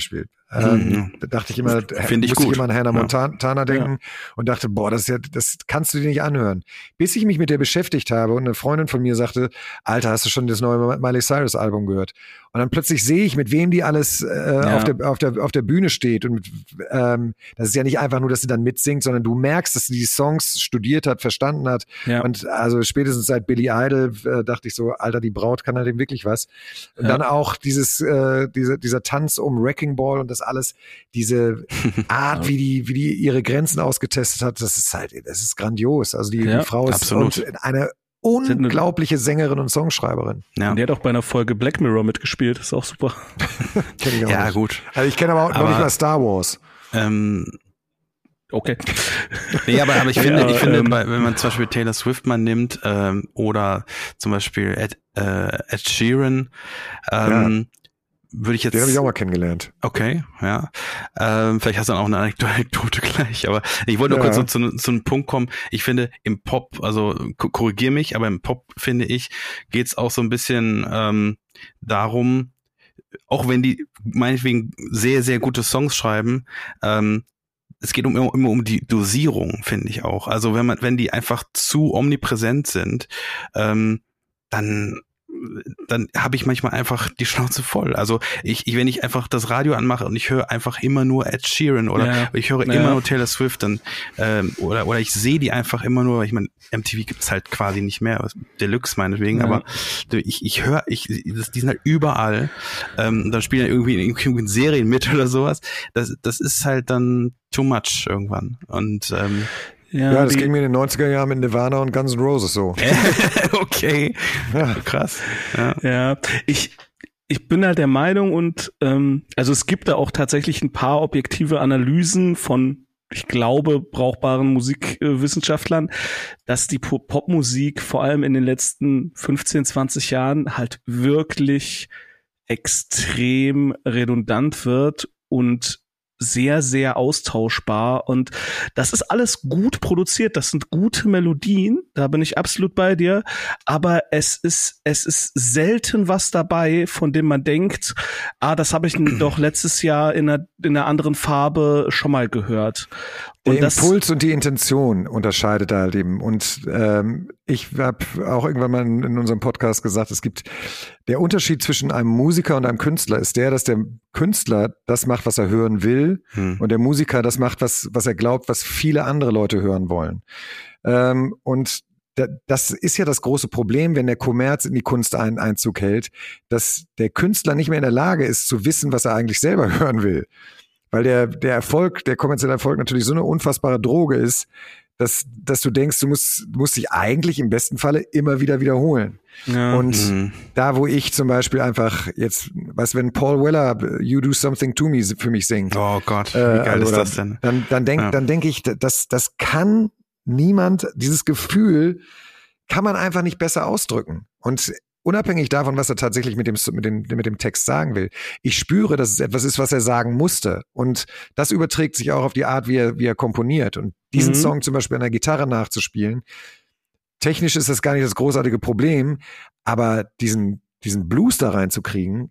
Ähm, Mhm. Da dachte ich immer, Find ich musste gut. ich immer an Hannah Ja. Montana denken Ja. und dachte, boah, das ist ja, das kannst du dir nicht anhören. Bis ich mich mit der beschäftigt habe und eine Freundin von mir sagte, Alter, hast du schon das neue Miley Cyrus Album gehört? Und dann plötzlich sehe ich, mit wem die alles äh, Ja. auf der auf der auf der Bühne steht und mit, ähm, das ist ja nicht einfach nur, dass sie dann mitsingt, sondern du merkst, dass sie die Songs studiert hat, verstanden hat. Ja. Und also spätestens seit Billy Idol äh, dachte ich so, Alter, die Braut kann halt eben wirklich was. Und Ja. dann auch dieses äh, diese, dieser Tanz um Wrecking Ball und das alles, diese Art, wie die wie die ihre Grenzen ausgetestet hat, das ist halt, das ist grandios. Also die, Ja, die Frau ist absolut. und eine unglaubliche Sängerin und Songschreiberin. Ja, Und die hat auch bei einer Folge Black Mirror mitgespielt. Ist auch super. Kenn ich auch ja nicht. gut. Also ich kenne aber auch noch Aber- nicht mal Star Wars. Ähm, Okay. Nee, aber, aber ich finde, Ja, ich finde, ähm, bei, wenn man zum Beispiel Taylor Swift mal nimmt ähm, oder zum Beispiel Ed, äh, Ed Sheeran, ähm, würde ich jetzt. Den habe ich auch mal kennengelernt. Okay, ja. Ähm, vielleicht hast du dann auch eine Anekdote, Anekdote gleich, aber ich wollte nur Ja. kurz so zu, zu einem Punkt kommen. Ich finde, im Pop, also ko- korrigier mich, aber im Pop, finde ich, geht's auch so ein bisschen ähm, darum, auch wenn die meinetwegen sehr, sehr gute Songs schreiben, ähm, es geht um, immer um die Dosierung, finde ich auch. Also wenn man, wenn die einfach zu omnipräsent sind, ähm, dann dann habe ich manchmal einfach die Schnauze voll. Also ich, ich wenn ich einfach das Radio anmache und ich höre einfach immer nur Ed Sheeran oder Ja. ich höre Ja. immer nur Taylor Swift, dann ähm, oder oder ich sehe die einfach immer nur. Ich meine, M T V gibt's halt quasi nicht mehr, Deluxe meinetwegen, Ja. aber ich ich höre, ich das, die sind halt überall. Ähm, dann spielen irgendwie in irgendwelchen Serien mit oder sowas. Das das ist halt dann too much irgendwann. Und ähm, Ja, Ja, das die, ging mir in den neunziger Jahren mit Nirvana und Guns N' Roses so. okay, Ja. krass. Ja. Ja, ich, ich bin halt der Meinung und ähm, also es gibt da auch tatsächlich ein paar objektive Analysen von, ich glaube, brauchbaren Musikwissenschaftlern, dass die Po- Popmusik vor allem in den letzten fünfzehn, zwanzig Jahren halt wirklich extrem redundant wird und sehr, sehr austauschbar und das ist alles gut produziert, das sind gute Melodien, da bin ich absolut bei dir, aber es ist, es ist selten was dabei, von dem man denkt, ah, das habe ich doch letztes Jahr in einer, in einer anderen Farbe schon mal gehört. Und Der das, Impuls und die Intention unterscheidet da halt eben. Und ähm, ich habe auch irgendwann mal in, in unserem Podcast gesagt, es gibt der Unterschied zwischen einem Musiker und einem Künstler ist der, dass der Künstler das macht, was er hören will, Hm. und der Musiker das macht, was was er glaubt, was viele andere Leute hören wollen. Ähm, und da, das ist ja das große Problem, wenn der Kommerz in die Kunst einen Einzug hält, dass der Künstler nicht mehr in der Lage ist, zu wissen, was er eigentlich selber hören will. Weil der, der Erfolg, der kommerzielle Erfolg natürlich so eine unfassbare Droge ist, dass, dass du denkst, du musst, du musst dich eigentlich im besten Falle immer wieder wiederholen. ja, Und Mhm. da, wo ich zum Beispiel einfach jetzt, weißt du, wenn Paul Weller You Do Something to Me für mich singt, Oh Gott, wie äh, geil ist oder- das denn? dann, dann denk, Ja. dann denke ich, das, das kann niemand, dieses Gefühl kann man einfach nicht besser ausdrücken. Und unabhängig davon, was er tatsächlich mit dem, mit dem, mit dem Text sagen will, ich spüre, dass es etwas ist, was er sagen musste. Und das überträgt sich auch auf die Art, wie er, wie er komponiert. Und diesen Mhm. Song zum Beispiel an der Gitarre nachzuspielen, technisch ist das gar nicht das großartige Problem, aber diesen, diesen Blues da reinzukriegen,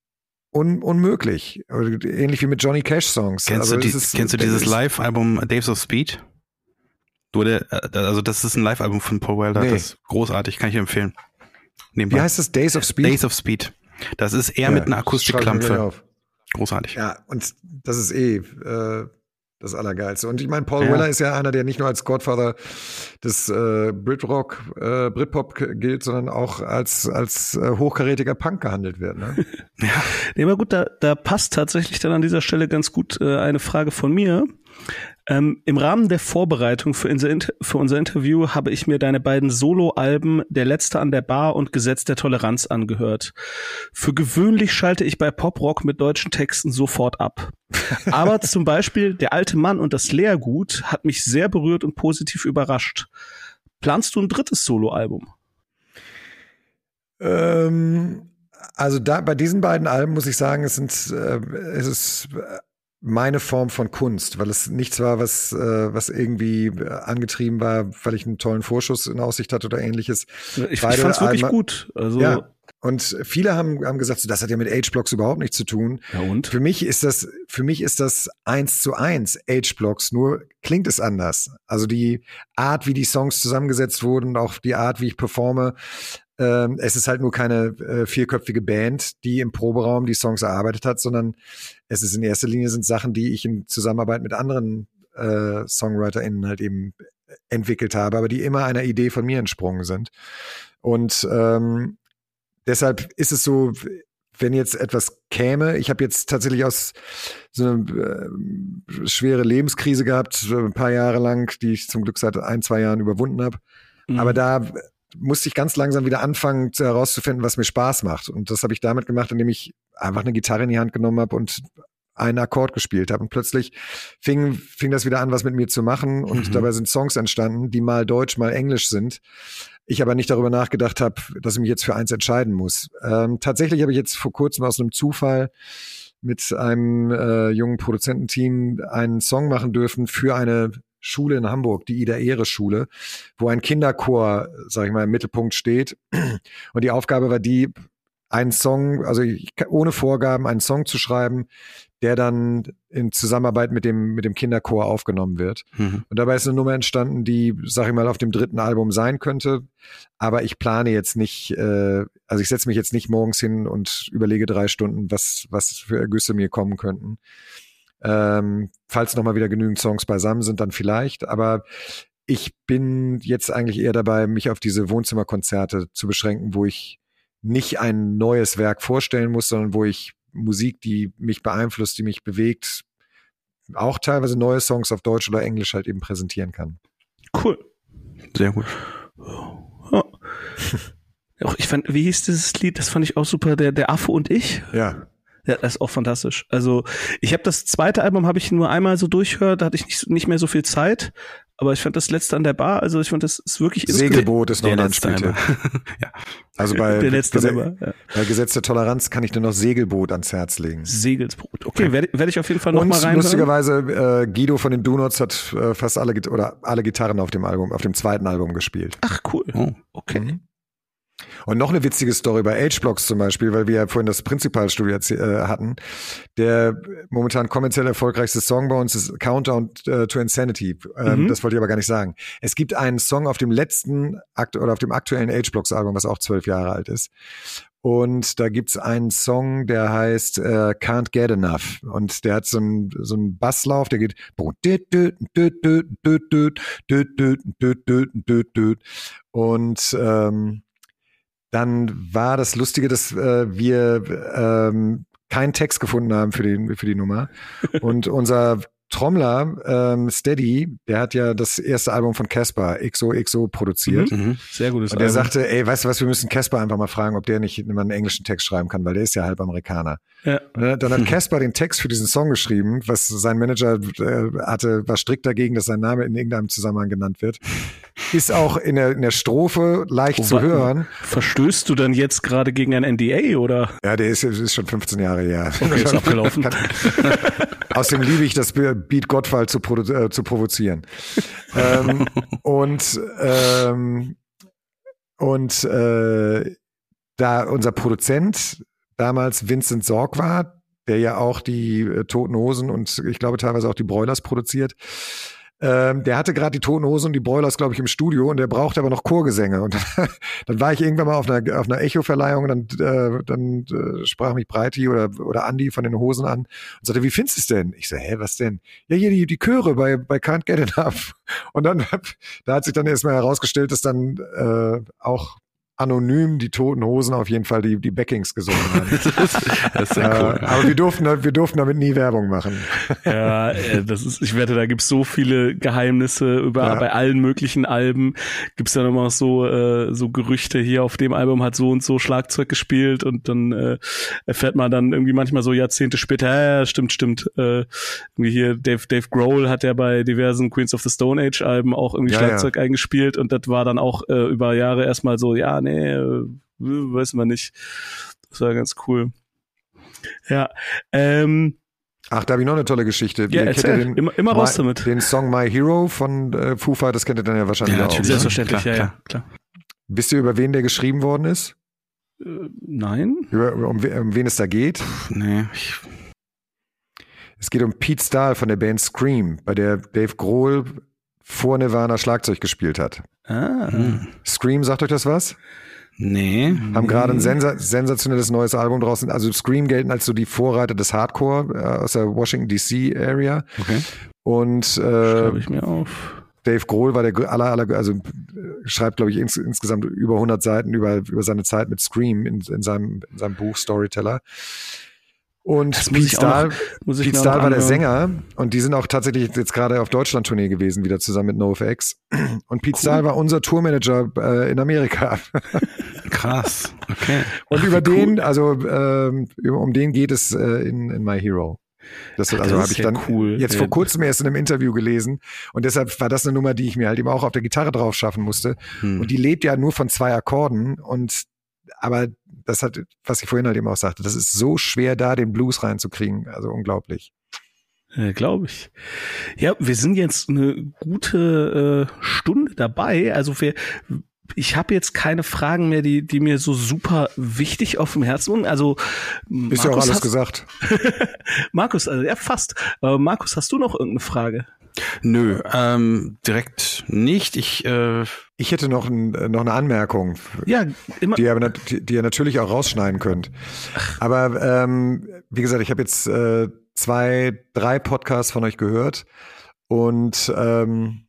un, unmöglich. Ähnlich wie mit Johnny Cash Songs. Kennst Also du, die, es ist- kennst du dieses es- Live-Album Days of Speed? Wurde, äh, also das ist ein Live-Album von Paul Weller, Nee. das ist großartig, kann ich dir empfehlen. Nebenbei. Wie heißt das? Days of Speed? Days of Speed. Das ist eher Ja, mit einer schreib ich mir gleich Akustikklampfe. auf. Großartig. Ja, und das ist eh äh, das Allergeilste. Und ich meine, Paul Ja. Weller ist ja einer, der nicht nur als Godfather des äh, Britrock, äh, Britpop gilt, sondern auch als als äh, hochkarätiger Punk gehandelt wird. Ne? nee, aber gut, da, da passt tatsächlich dann an dieser Stelle ganz gut äh, eine Frage von mir. Ähm, Im Rahmen der Vorbereitung für unser, Inter- für unser Interview habe ich mir deine beiden Solo-Alben Der Letzte an der Bar und Gesetz der Toleranz angehört. Für gewöhnlich schalte ich bei Poprock mit deutschen Texten sofort ab. Aber zum Beispiel Der alte Mann und das Leergut hat mich sehr berührt und positiv überrascht. Planst du ein drittes Solo-Album? Ähm, also da bei diesen beiden Alben muss ich sagen, es sind äh, es ist meine Form von Kunst, weil es nichts war, was äh, was irgendwie angetrieben war, weil ich einen tollen Vorschuss in Aussicht hatte oder ähnliches. Ich, ich Beide fand's wirklich Alben- gut. Also Ja. Und viele haben, haben gesagt, so, das hat ja mit H-Blocks überhaupt nichts zu tun. Ja, und? Für mich ist das, für mich ist das eins zu eins H-Blocks, nur klingt es anders. Also die Art, wie die Songs zusammengesetzt wurden, auch die Art, wie ich performe. Ähm, es ist halt nur keine äh, vierköpfige Band, die im Proberaum die Songs erarbeitet hat, sondern es ist in erster Linie sind Sachen, die ich in Zusammenarbeit mit anderen äh, SongwriterInnen halt eben entwickelt habe, aber die immer einer Idee von mir entsprungen sind. Und ähm, deshalb ist es so, wenn jetzt etwas käme, ich habe jetzt tatsächlich aus so eine äh, schwere Lebenskrise gehabt, ein paar Jahre lang, die ich zum Glück seit ein, zwei Jahren überwunden habe. Mhm. Aber da musste ich ganz langsam wieder anfangen herauszufinden, was mir Spaß macht. Und das habe ich damit gemacht, indem ich einfach eine Gitarre in die Hand genommen habe und einen Akkord gespielt habe. Und plötzlich fing, fing das wieder an, was mit mir zu machen. Und mhm. dabei sind Songs entstanden, die mal Deutsch, mal Englisch sind. Ich aber nicht darüber nachgedacht habe, dass ich mich jetzt für eins entscheiden muss. Ähm, tatsächlich habe ich jetzt vor kurzem aus einem Zufall mit einem äh, jungen Produzententeam einen Song machen dürfen für eine Schule in Hamburg, die Ida-Ehre-Schule, wo ein Kinderchor, sag ich mal, im Mittelpunkt steht. Und die Aufgabe war die, einen Song, also ohne Vorgaben, einen Song zu schreiben, der dann in Zusammenarbeit mit dem mit dem Kinderchor aufgenommen wird. Mhm. Und dabei ist eine Nummer entstanden, die, sag ich mal, auf dem dritten Album sein könnte. Aber ich plane jetzt nicht, äh, also ich setze mich jetzt nicht morgens hin und überlege drei Stunden, was was für Ergüsse mir kommen könnten. Ähm, falls noch mal wieder genügend Songs beisammen sind, dann vielleicht. Aber ich bin jetzt eigentlich eher dabei, mich auf diese Wohnzimmerkonzerte zu beschränken, wo ich nicht ein neues Werk vorstellen muss, sondern wo ich Musik, die mich beeinflusst, die mich bewegt, auch teilweise neue Songs auf Deutsch oder Englisch halt eben präsentieren kann. Cool. Sehr gut. Ja. Auch ich fand, wie hieß dieses Lied? Das fand ich auch super, der, der Affe und ich. Ja. Ja, das ist auch fantastisch. Also ich habe das zweite Album habe ich nur einmal so durchgehört, da hatte ich nicht, nicht mehr so viel Zeit. Aber ich fand das letzte an der Bar, also ich fand das ist wirklich Segelboot ist noch ein Anspieltipp. Ja. Also bei, der letzte Gese- Nummer, ja. bei Gesetz der Toleranz kann ich nur noch Segelboot ans Herz legen. Segelboot. Okay, werde werd ich auf jeden Fall noch Und mal rein. Und lustigerweise äh, Guido von den Do-Nots hat äh, fast alle Git- oder alle Gitarren auf dem Album, auf dem zweiten Album gespielt. Ach cool. Oh. Okay. Mhm. Und noch eine witzige Story bei H-Blocks zum Beispiel, weil wir ja vorhin das Prinzipalstudio äh, hatten. Der momentan kommerziell erfolgreichste Song bei uns ist Countdown äh, to Insanity. Ähm, mhm. Das wollte ich aber gar nicht sagen. Es gibt einen Song auf dem letzten Akt oder auf dem aktuellen H-Blocks-Album, was auch zwölf Jahre alt ist. Und da gibt's einen Song, der heißt äh, Can't Get Enough. Und der hat so einen so einen Basslauf, der geht und ähm, dann war das Lustige, dass äh, wir ähm, keinen Text gefunden haben für die, für die Nummer. Und unser Trommler, ähm, Steady, der hat ja das erste Album von Casper, X O X O, produziert. Mhm. Sehr gutes Und der Album. sagte, ey, weißt du was, wir müssen Casper einfach mal fragen, ob der nicht mal einen englischen Text schreiben kann, weil der ist ja halb Amerikaner. Ja. Dann hat Casper den Text für diesen Song geschrieben, was sein Manager äh, hatte, war strikt dagegen, dass sein Name in irgendeinem Zusammenhang genannt wird. Ist auch in der, in der Strophe leicht oh, zu hören. Verstößt du dann jetzt gerade gegen ein N D A, oder? Ja, der ist, ist schon fünfzehn Jahre her. Okay, ist abgelaufen. Außerdem liebe ich das Beat Gottwald zu, produ- äh, zu provozieren. ähm, und ähm, und äh, da unser Produzent damals Vincent Sorg war, der ja auch die äh, Toten Hosen und ich glaube teilweise auch die Broilers produziert, Ähm, der hatte gerade die Toten Hosen und die Broilers, glaube ich, im Studio und der brauchte aber noch Chorgesänge. Und dann, dann war ich irgendwann mal auf einer, auf einer Echo-Verleihung und dann, äh, dann äh, sprach mich Breiti oder, oder Andi von den Hosen an und sagte, wie findest du es denn? Ich so, hä, was denn? Ja, hier die, die Chöre bei, bei Can't Get Enough. Und dann, da hat sich dann erstmal herausgestellt, dass dann äh, auch anonym die Toten Hosen auf jeden Fall die, die Backings gesungen haben. Das ist sehr cool. Äh, aber wir durften, wir durften damit nie Werbung machen. Ja, das ist, ich wette, da gibt's so viele Geheimnisse über, ja. Bei allen möglichen Alben gibt's dann immer so, äh, so Gerüchte, hier auf dem Album hat so und so Schlagzeug gespielt und dann äh, erfährt man dann irgendwie manchmal so Jahrzehnte später, ja, stimmt, stimmt, äh, irgendwie hier Dave, Dave Grohl hat ja bei diversen Queens of the Stone Age Alben auch irgendwie ja, Schlagzeug ja. eingespielt und das war dann auch äh, über Jahre erstmal so, ja, nee, Nee, weiß man nicht. Das war ganz cool. Ja, ähm. Ach, da habe ich noch eine tolle Geschichte. Ja, erzähl. Den, immer, immer raus My, damit. Den Song My Hero von äh, Foo Fighters, das kennt ihr dann ja wahrscheinlich ja, auch. Natürlich, selbstverständlich, klar, ja, klar. ja, klar. Wisst ihr, über wen der geschrieben worden ist? Äh, nein. Über, um, um wen es da geht? Nee, ich Es geht um Pete Stahl von der Band Scream, bei der Dave Grohl vor Nirvana Schlagzeug gespielt hat. Ah. Hm. Scream, sagt euch das was? Nee. Haben gerade ein sensa- sensationelles neues Album draußen. Also Scream gelten als so die Vorreiter des Hardcore äh, aus der Washington D C Area. Okay. Und äh, Schreibe ich mir auf. Dave Grohl war der aller, aller, also äh, schreibt, glaube ich, ins, insgesamt über hundert Seiten über, über seine Zeit mit Scream in, in, seinem, in seinem Buch Storyteller. Und Das muss Pete ich auch Stahl, noch- muss ich Pete mir Stahl noch war der anhören. Sänger und die sind auch tatsächlich jetzt gerade auf Deutschland-Tournee gewesen, wieder zusammen mit NoFX. Und Pete Stahl war unser Tourmanager äh, in Amerika. Krass. Okay. Und Ach, über wie den, cool. also ähm, um den geht es äh, in, in My Hero. Das, Ach, also das habe ist ich ja dann cool. jetzt Ja. vor kurzem erst in einem Interview gelesen und deshalb war das eine Nummer, die ich mir halt eben auch auf der Gitarre drauf schaffen musste. Hm. Und die lebt ja nur von zwei Akkorden und aber das hat, was ich vorhin halt eben auch sagte, das ist so schwer da den Blues reinzukriegen, also unglaublich. Ja, glaube ich. Ja, wir sind jetzt eine gute äh, Stunde dabei. Also wir, ich habe jetzt keine Fragen mehr, die die mir so super wichtig auf dem Herzen sind. Also Ist ja auch alles hast, gesagt. Markus, also ja fast. Äh, Markus, hast du noch irgendeine Frage? Nö, ähm, direkt nicht. Ich, äh, Ich hätte noch, ein, noch eine Anmerkung, Ja, immer. die ihr, aber nat- die, die ihr natürlich auch rausschneiden könnt. Aber ähm, wie gesagt, ich habe jetzt äh, zwei, drei Podcasts von euch gehört und ähm,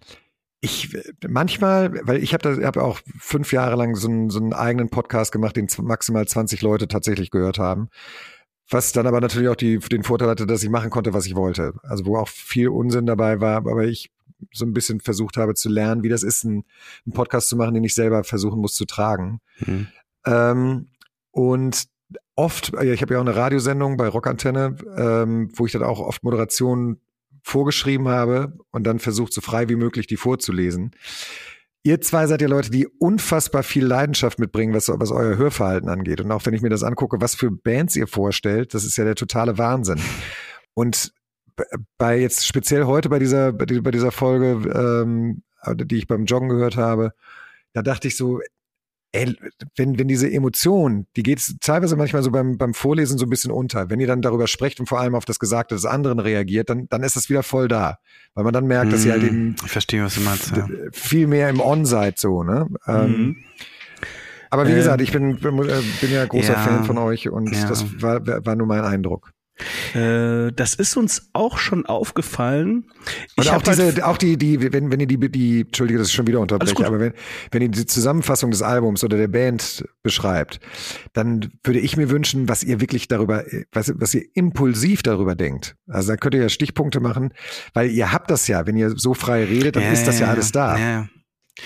ich manchmal, weil ich habe hab auch fünf Jahre lang so einen, so einen eigenen Podcast gemacht, den z- maximal zwanzig Leute tatsächlich gehört haben. Was dann aber natürlich auch die, den Vorteil hatte, dass ich machen konnte, was ich wollte. Also wo auch viel Unsinn dabei war, aber ich so ein bisschen versucht habe zu lernen, wie das ist, einen, einen Podcast zu machen, den ich selber versuchen muss zu tragen. hm. Ähm, und oft, ja, ich habe ja auch eine Radiosendung bei Rockantenne, ähm, wo ich dann auch oft Moderationen vorgeschrieben habe und dann versucht, so frei wie möglich die vorzulesen. Ihr zwei seid ja Leute, die unfassbar viel Leidenschaft mitbringen, was, was euer Hörverhalten angeht. Und auch wenn ich mir das angucke, was für Bands ihr vorstellt, das ist ja der totale Wahnsinn. Und bei jetzt speziell heute bei dieser, bei dieser Folge, ähm, die ich beim Joggen gehört habe, da dachte ich so, ey, wenn, wenn diese Emotion, die geht teilweise manchmal so beim, beim Vorlesen so ein bisschen unter. Wenn ihr dann darüber sprecht und vor allem auf das Gesagte des anderen reagiert, dann, dann ist das wieder voll da. Weil man dann merkt, dass ihr halt eben Ich verstehe, was du meinst. Ja. viel mehr im On seid, so, ne? Ähm, Mhm. aber wie Ähm, gesagt, ich bin, bin, äh, bin ja großer ja, Fan von euch und ja. das war, war nur mein Eindruck. Äh, das ist uns auch schon aufgefallen. Und Ich auch hab halt- diese, auch die, die, wenn, wenn ihr die, die, Entschuldige, das ist schon wieder Alles unterbreche, gut. aber wenn, wenn ihr die Zusammenfassung des Albums oder der Band beschreibt, dann würde ich mir wünschen, was ihr wirklich darüber, was, was ihr impulsiv darüber denkt. Also da könnt ihr ja Stichpunkte machen, weil ihr habt das ja, wenn ihr so frei redet, dann ist das ja alles da. Ja, ja.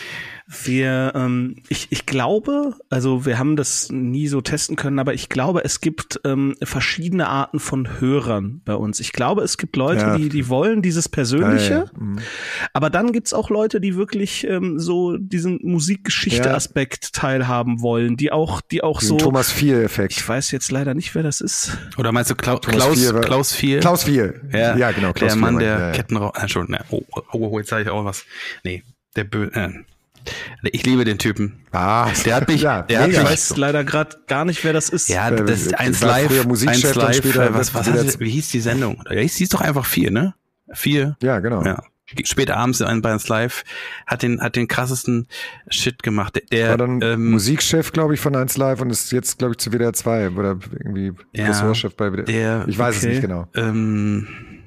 Wir, ähm, ich, ich glaube, also wir haben das nie so testen können, aber ich glaube, es gibt ähm, verschiedene Arten von Hörern bei uns. Ich glaube, es gibt Leute, Ja. die, die wollen dieses Persönliche, Ja, ja, ja. Mhm. aber dann gibt's auch Leute, die wirklich ähm, so diesen Musikgeschichte-Aspekt teilhaben wollen, die auch, die auch Diesen so. Thomas Vier-Effekt. Ich weiß jetzt leider nicht, wer das ist. Oder meinst du Klau Thomas Klaus, Vier war- Klaus Vier? Klaus Vier. Ja, ja genau. Klaus der Mann, Vier, der ja, ja. Kettenrauch. Äh, schon, ne, oh, oh, oh, jetzt sage ich auch was. Nee, der Bö äh, ich liebe den Typen. Ah, Der hat mich, ja, der hat Ich mega. mich, weiß leider gerade gar nicht, wer das ist. ja, Äh, das ist war eins früher live, Musikchef eins und live, später äh, was, was wieder- hat, wie hieß die Sendung? Ja, es hieß doch einfach vier, ne? Vier. Ja, genau. Ja. Später abends in bei uns live hat den, hat den krassesten Shit gemacht. Der, der War dann ähm, Musikchef, glaube ich, von eins Live und ist jetzt, glaube ich, zu W D R zwei oder irgendwie Ja, Ressortchef bei W D R. der, Ich weiß okay. es nicht genau. ähm,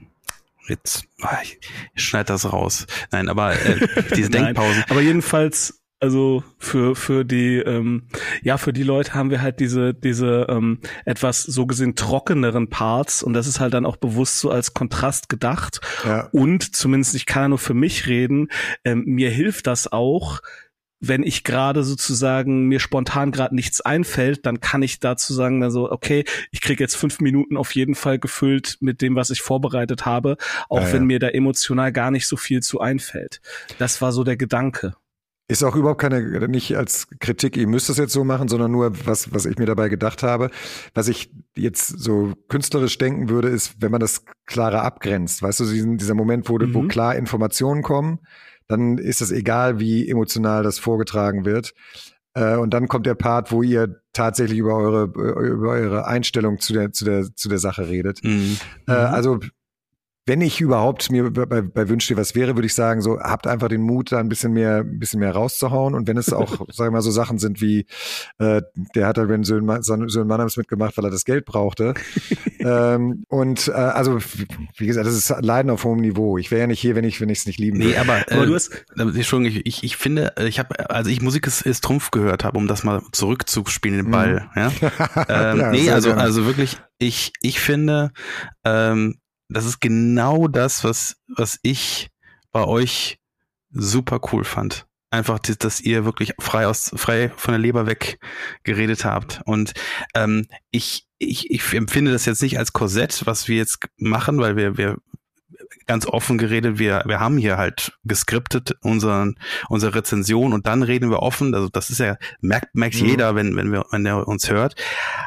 jetzt, ah, ich, ich schneid das raus. Nein, aber äh, diese Nein, Denkpausen. aber jedenfalls, also für für die ähm, ja für die Leute haben wir halt diese diese ähm, etwas so gesehen trockeneren Parts und das ist halt dann auch bewusst so als Kontrast gedacht Ja. und zumindest ich kann ja nur für mich reden, ähm, mir hilft das auch, wenn ich gerade sozusagen mir spontan gerade nichts einfällt, dann kann ich dazu sagen, also okay, ich kriege jetzt fünf Minuten auf jeden Fall gefüllt mit dem, was ich vorbereitet habe, auch Ja, ja. wenn mir da emotional gar nicht so viel zu einfällt. Das war so der Gedanke. Ist auch überhaupt keine, nicht als Kritik, ihr müsst das jetzt so machen, sondern nur was, was ich mir dabei gedacht habe. Was ich jetzt so künstlerisch denken würde, ist, wenn man das klarer abgrenzt. Weißt du, diesen, dieser Moment, wo, Mhm. wo klar Informationen kommen, dann ist es egal, wie emotional das vorgetragen wird. Äh, und dann kommt der Part, wo ihr tatsächlich über eure über eure Einstellung zu der zu der zu der Sache redet. Mhm. Äh, also wenn ich überhaupt mir bei, bei Wünsch dir was wäre, würde ich sagen, so habt einfach den Mut, da ein bisschen mehr, ein bisschen mehr rauszuhauen. Und wenn es auch, sagen wir mal, so Sachen sind wie, äh, der hat halt bei Söhnen Mannheims mitgemacht, weil er das Geld brauchte. ähm, und äh, also, wie gesagt, das ist Leiden auf hohem Niveau. Ich wäre ja nicht hier, wenn ich wenn ich es nicht lieben würde. Nee, aber, äh, aber du hast, Entschuldigung, ich, ich, ich finde, ich habe, also ich Musik ist, ist Trumpf gehört habe, um das mal zurückzuspielen, den Ball. Mhm. Ja? ähm, ja, nee, also, gerne. also wirklich, ich, ich finde, ähm, das ist genau das, was, was ich bei euch super cool fand. Einfach, dass ihr wirklich frei aus, frei von der Leber weg geredet habt. Und ähm, ich, ich, ich empfinde das jetzt nicht als Korsett, was wir jetzt machen, weil wir, wir ganz offen geredet, wir, wir haben hier halt geskriptet unseren, unsere Rezension und dann reden wir offen. Also das ist ja, merkt, merkt mhm. jeder, wenn, wenn wir, wenn der uns hört.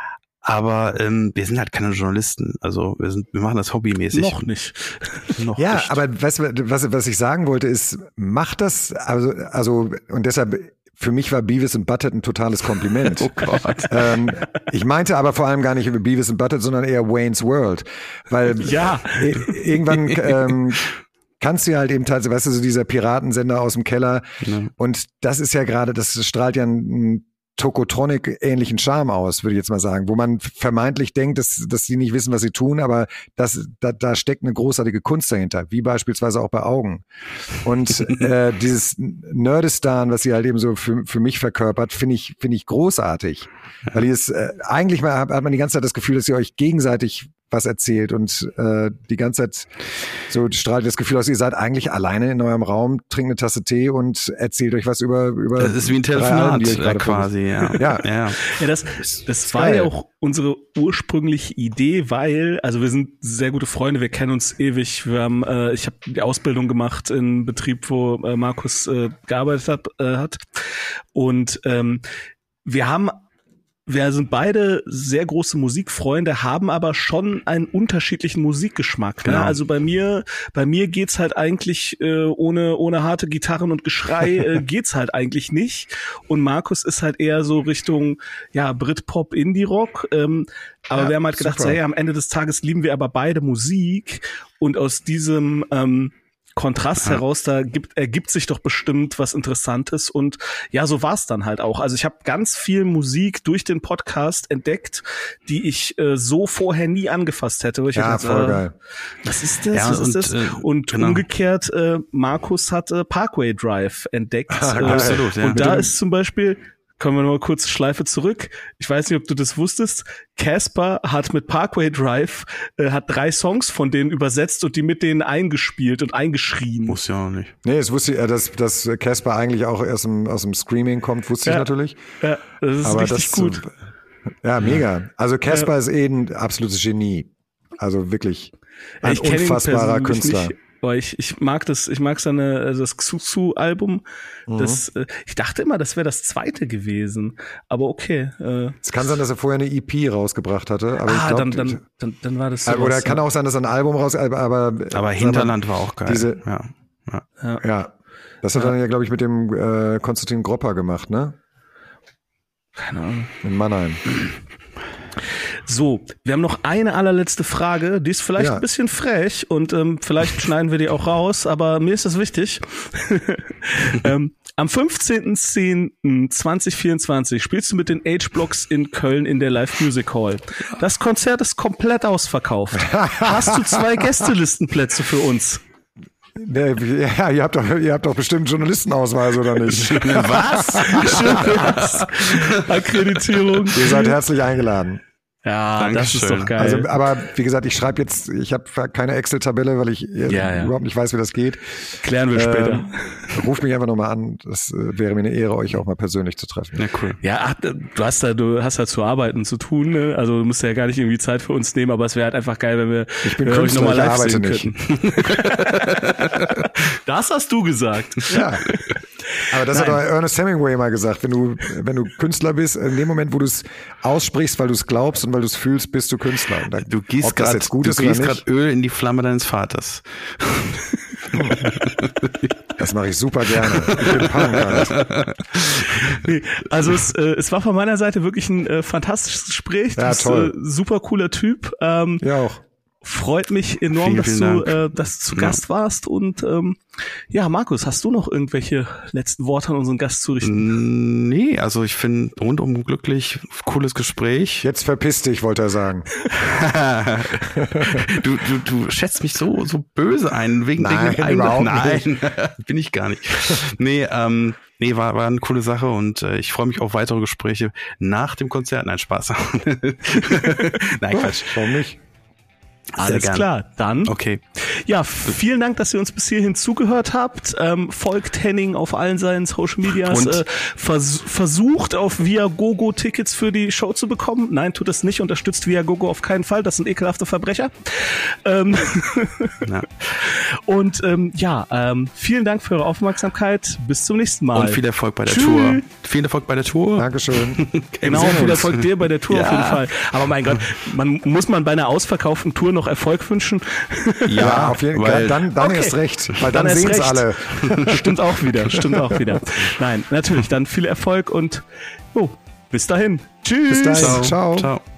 Aber ähm, wir sind halt keine Journalisten. Also wir sind, wir machen das hobbymäßig. Noch nicht. Noch ja, nicht. Aber weißt du, was, was ich sagen wollte, ist, macht das, also, also, und deshalb, für mich war Beavis and Butthead ein totales Kompliment. Oh Gott. ähm, ich meinte aber vor allem gar nicht über Beavis and Butthead, sondern eher Wayne's World. Weil ja. irgendwann ähm, kannst du ja halt eben tatsächlich, weißt du, so dieser Piratensender aus dem Keller. Ja. Und das ist ja gerade, das strahlt ja ein Tokotronic-ähnlichen Charme aus, würde ich jetzt mal sagen, wo man vermeintlich denkt, dass, dass sie nicht wissen, was sie tun, aber das, da, da steckt eine großartige Kunst dahinter, wie beispielsweise auch bei Augen. Und äh, dieses Nerdistan, was sie halt eben so für, für mich verkörpert, finde ich, finde ich großartig. Weil ihr es, äh, eigentlich mal, hat man die ganze Zeit das Gefühl, dass ihr euch gegenseitig was erzählt und äh, die ganze Zeit so strahlt das Gefühl aus, ihr seid eigentlich alleine in eurem Raum, trinkt eine Tasse Tee und erzählt euch was über über das ist wie ein Telefonat quasi, ja. ja. Ja, ja das, das war ja auch unsere ursprüngliche Idee, weil, also wir sind sehr gute Freunde, wir kennen uns ewig, wir haben, äh, ich habe die Ausbildung gemacht in Betrieb, wo äh, Markus äh, gearbeitet hat, äh, hat und ähm, wir haben Wir sind beide sehr große Musikfreunde, haben aber schon einen unterschiedlichen Musikgeschmack. Ne? Genau. Also bei mir, bei mir geht's halt eigentlich äh, ohne ohne harte Gitarren und Geschrei äh, geht's halt eigentlich nicht. Und Markus ist halt eher so Richtung ja Britpop, Indie-Rock. Ähm, aber ja, wir haben halt gedacht, so, hey, am Ende des Tages lieben wir aber beide Musik und aus diesem ähm, Kontrast ja. heraus, da gibt, ergibt sich doch bestimmt was Interessantes und ja, so war's dann halt auch. Also ich habe ganz viel Musik durch den Podcast entdeckt, die ich äh, so vorher nie angefasst hätte. Ich ja, dachte, voll äh, geil. Was ist das? Ja, was und, ist das? Äh, und genau. umgekehrt, äh, Markus hat äh, Parkway Drive entdeckt. Ah, äh, absolut, ja. Und da ist zum Beispiel kommen wir noch mal kurz Schleife zurück. Ich weiß nicht, ob du das wusstest. Casper hat mit Parkway Drive äh, hat drei Songs von denen übersetzt und die mit denen eingespielt und eingeschrien. Muss ja auch nicht. Nee, das wusste ich, dass dass Casper eigentlich auch erst im, aus dem Screaming kommt, wusste ja. ich natürlich. Ja, das ist aber richtig das, gut. Ja, mega. Also Casper ja. ist eh ein absolutes Genie. Also wirklich ein ich unfassbarer Künstler. Nicht. Aber ich, ich mag das, ich mag seine, also das Xuxu-Album. Mhm. Das, äh, ich dachte immer, das wäre das zweite gewesen. Aber okay. Äh, es kann sein, dass er vorher eine E P rausgebracht hatte. Aber ah, ich glaub, dann, dann, dann, dann war das so. Oder kann auch sein, dass er ein Album raus, aber, aber, aber Hinterland war auch geil. Diese, ja. Ja. Ja. ja. Das hat er dann ja, glaube ich, mit dem äh, Konstantin Gropper gemacht, ne? Keine Ahnung. In Mannheim. So, wir haben noch eine allerletzte Frage, die ist vielleicht ja. ein bisschen frech und ähm, vielleicht schneiden wir die auch raus, aber mir ist das wichtig. ähm, am fünfzehnten zehnten zweitausendvierundzwanzig spielst du mit den H-Blocks in Köln in der Live Music Hall. Das Konzert ist komplett ausverkauft. Hast du zwei Gästelistenplätze für uns? Ja, ihr habt doch, ihr habt doch bestimmt Journalistenausweis, oder nicht? Was? Was? Akkreditierung. Ihr seid herzlich eingeladen. Ja, Dankeschön. Das ist doch geil. Also, aber wie gesagt, ich schreibe jetzt, ich habe keine Excel-Tabelle, weil ich ja, ja. überhaupt nicht weiß, wie das geht. Klären wir später. Ähm, ruft mich einfach nochmal an. Das äh, wäre mir eine Ehre, euch auch mal persönlich zu treffen. Ja, cool. Ja, ach, du hast da, du hast da zu arbeiten zu tun, ne? Also du musst ja gar nicht irgendwie Zeit für uns nehmen, aber es wäre halt einfach geil, wenn wir, ich bin wenn wir euch Künstler, nochmal ich live arbeite sehen nicht. könnten. Das hast du gesagt. Ja. Aber das Nein. hat doch Ernest Hemingway mal gesagt. Wenn du, wenn du Künstler bist, in dem Moment, wo du es aussprichst, weil du es glaubst und weil du es fühlst, bist du Künstler. Und dann, Du gießt ob das gerade jetzt gut ist du oder gießt nicht. gerade Öl in die Flamme deines Vaters. Das mache ich super gerne. Ich bin Punk halt. Nee, also es, äh, es war von meiner Seite wirklich ein äh, fantastisches Gespräch. Ja, bist, toll. Äh, super cooler Typ. Ähm, Ja auch. Freut mich enorm, Vielen, dass vielen du, äh, dass du zu Ja. Gast warst. Und ähm, ja, Markus, hast du noch irgendwelche letzten Worte an unseren Gast zu richten? Nee, also ich finde rundum glücklich, cooles Gespräch. Jetzt verpiss dich, wollte er sagen. du, du, du schätzt mich so, so böse ein, wegen Nein, wegen überhaupt Nein, bin ich gar nicht. Nee, ähm, nee, war, war eine coole Sache und äh, ich freue mich auf weitere Gespräche nach dem Konzert. Nein, Spaß. Nein, Quatsch. Warum nicht? Alles gern. klar, dann. Okay. Ja, vielen Dank, dass ihr uns bis hierhin zugehört habt. Ähm, folgt Henning auf allen seinen Social Medias. Und? Äh, vers versucht auf Viagogo Tickets für die Show zu bekommen. Nein, tut es nicht. Unterstützt Viagogo auf keinen Fall. Das sind ekelhafte Verbrecher. Ähm Ja. Und ähm, ja, ähm, vielen Dank für eure Aufmerksamkeit. Bis zum nächsten Mal. Und viel Erfolg bei der Tschüss. Tour. Viel Erfolg bei der Tour. Dankeschön. Genau, sehen viel uns. Erfolg dir bei der Tour Ja. auf jeden Fall. Aber mein Gott, man muss man bei einer ausverkauften Tour noch Erfolg wünschen. Ja, auf jeden Fall. weil- Dann, dann Okay. erst recht. Weil dann, Dann erst sehen es recht. alle. Stimmt auch wieder, stimmt auch wieder. Nein, natürlich, dann viel Erfolg und oh, bis dahin. Tschüss. Bis dahin. Ciao. Ciao. Ciao.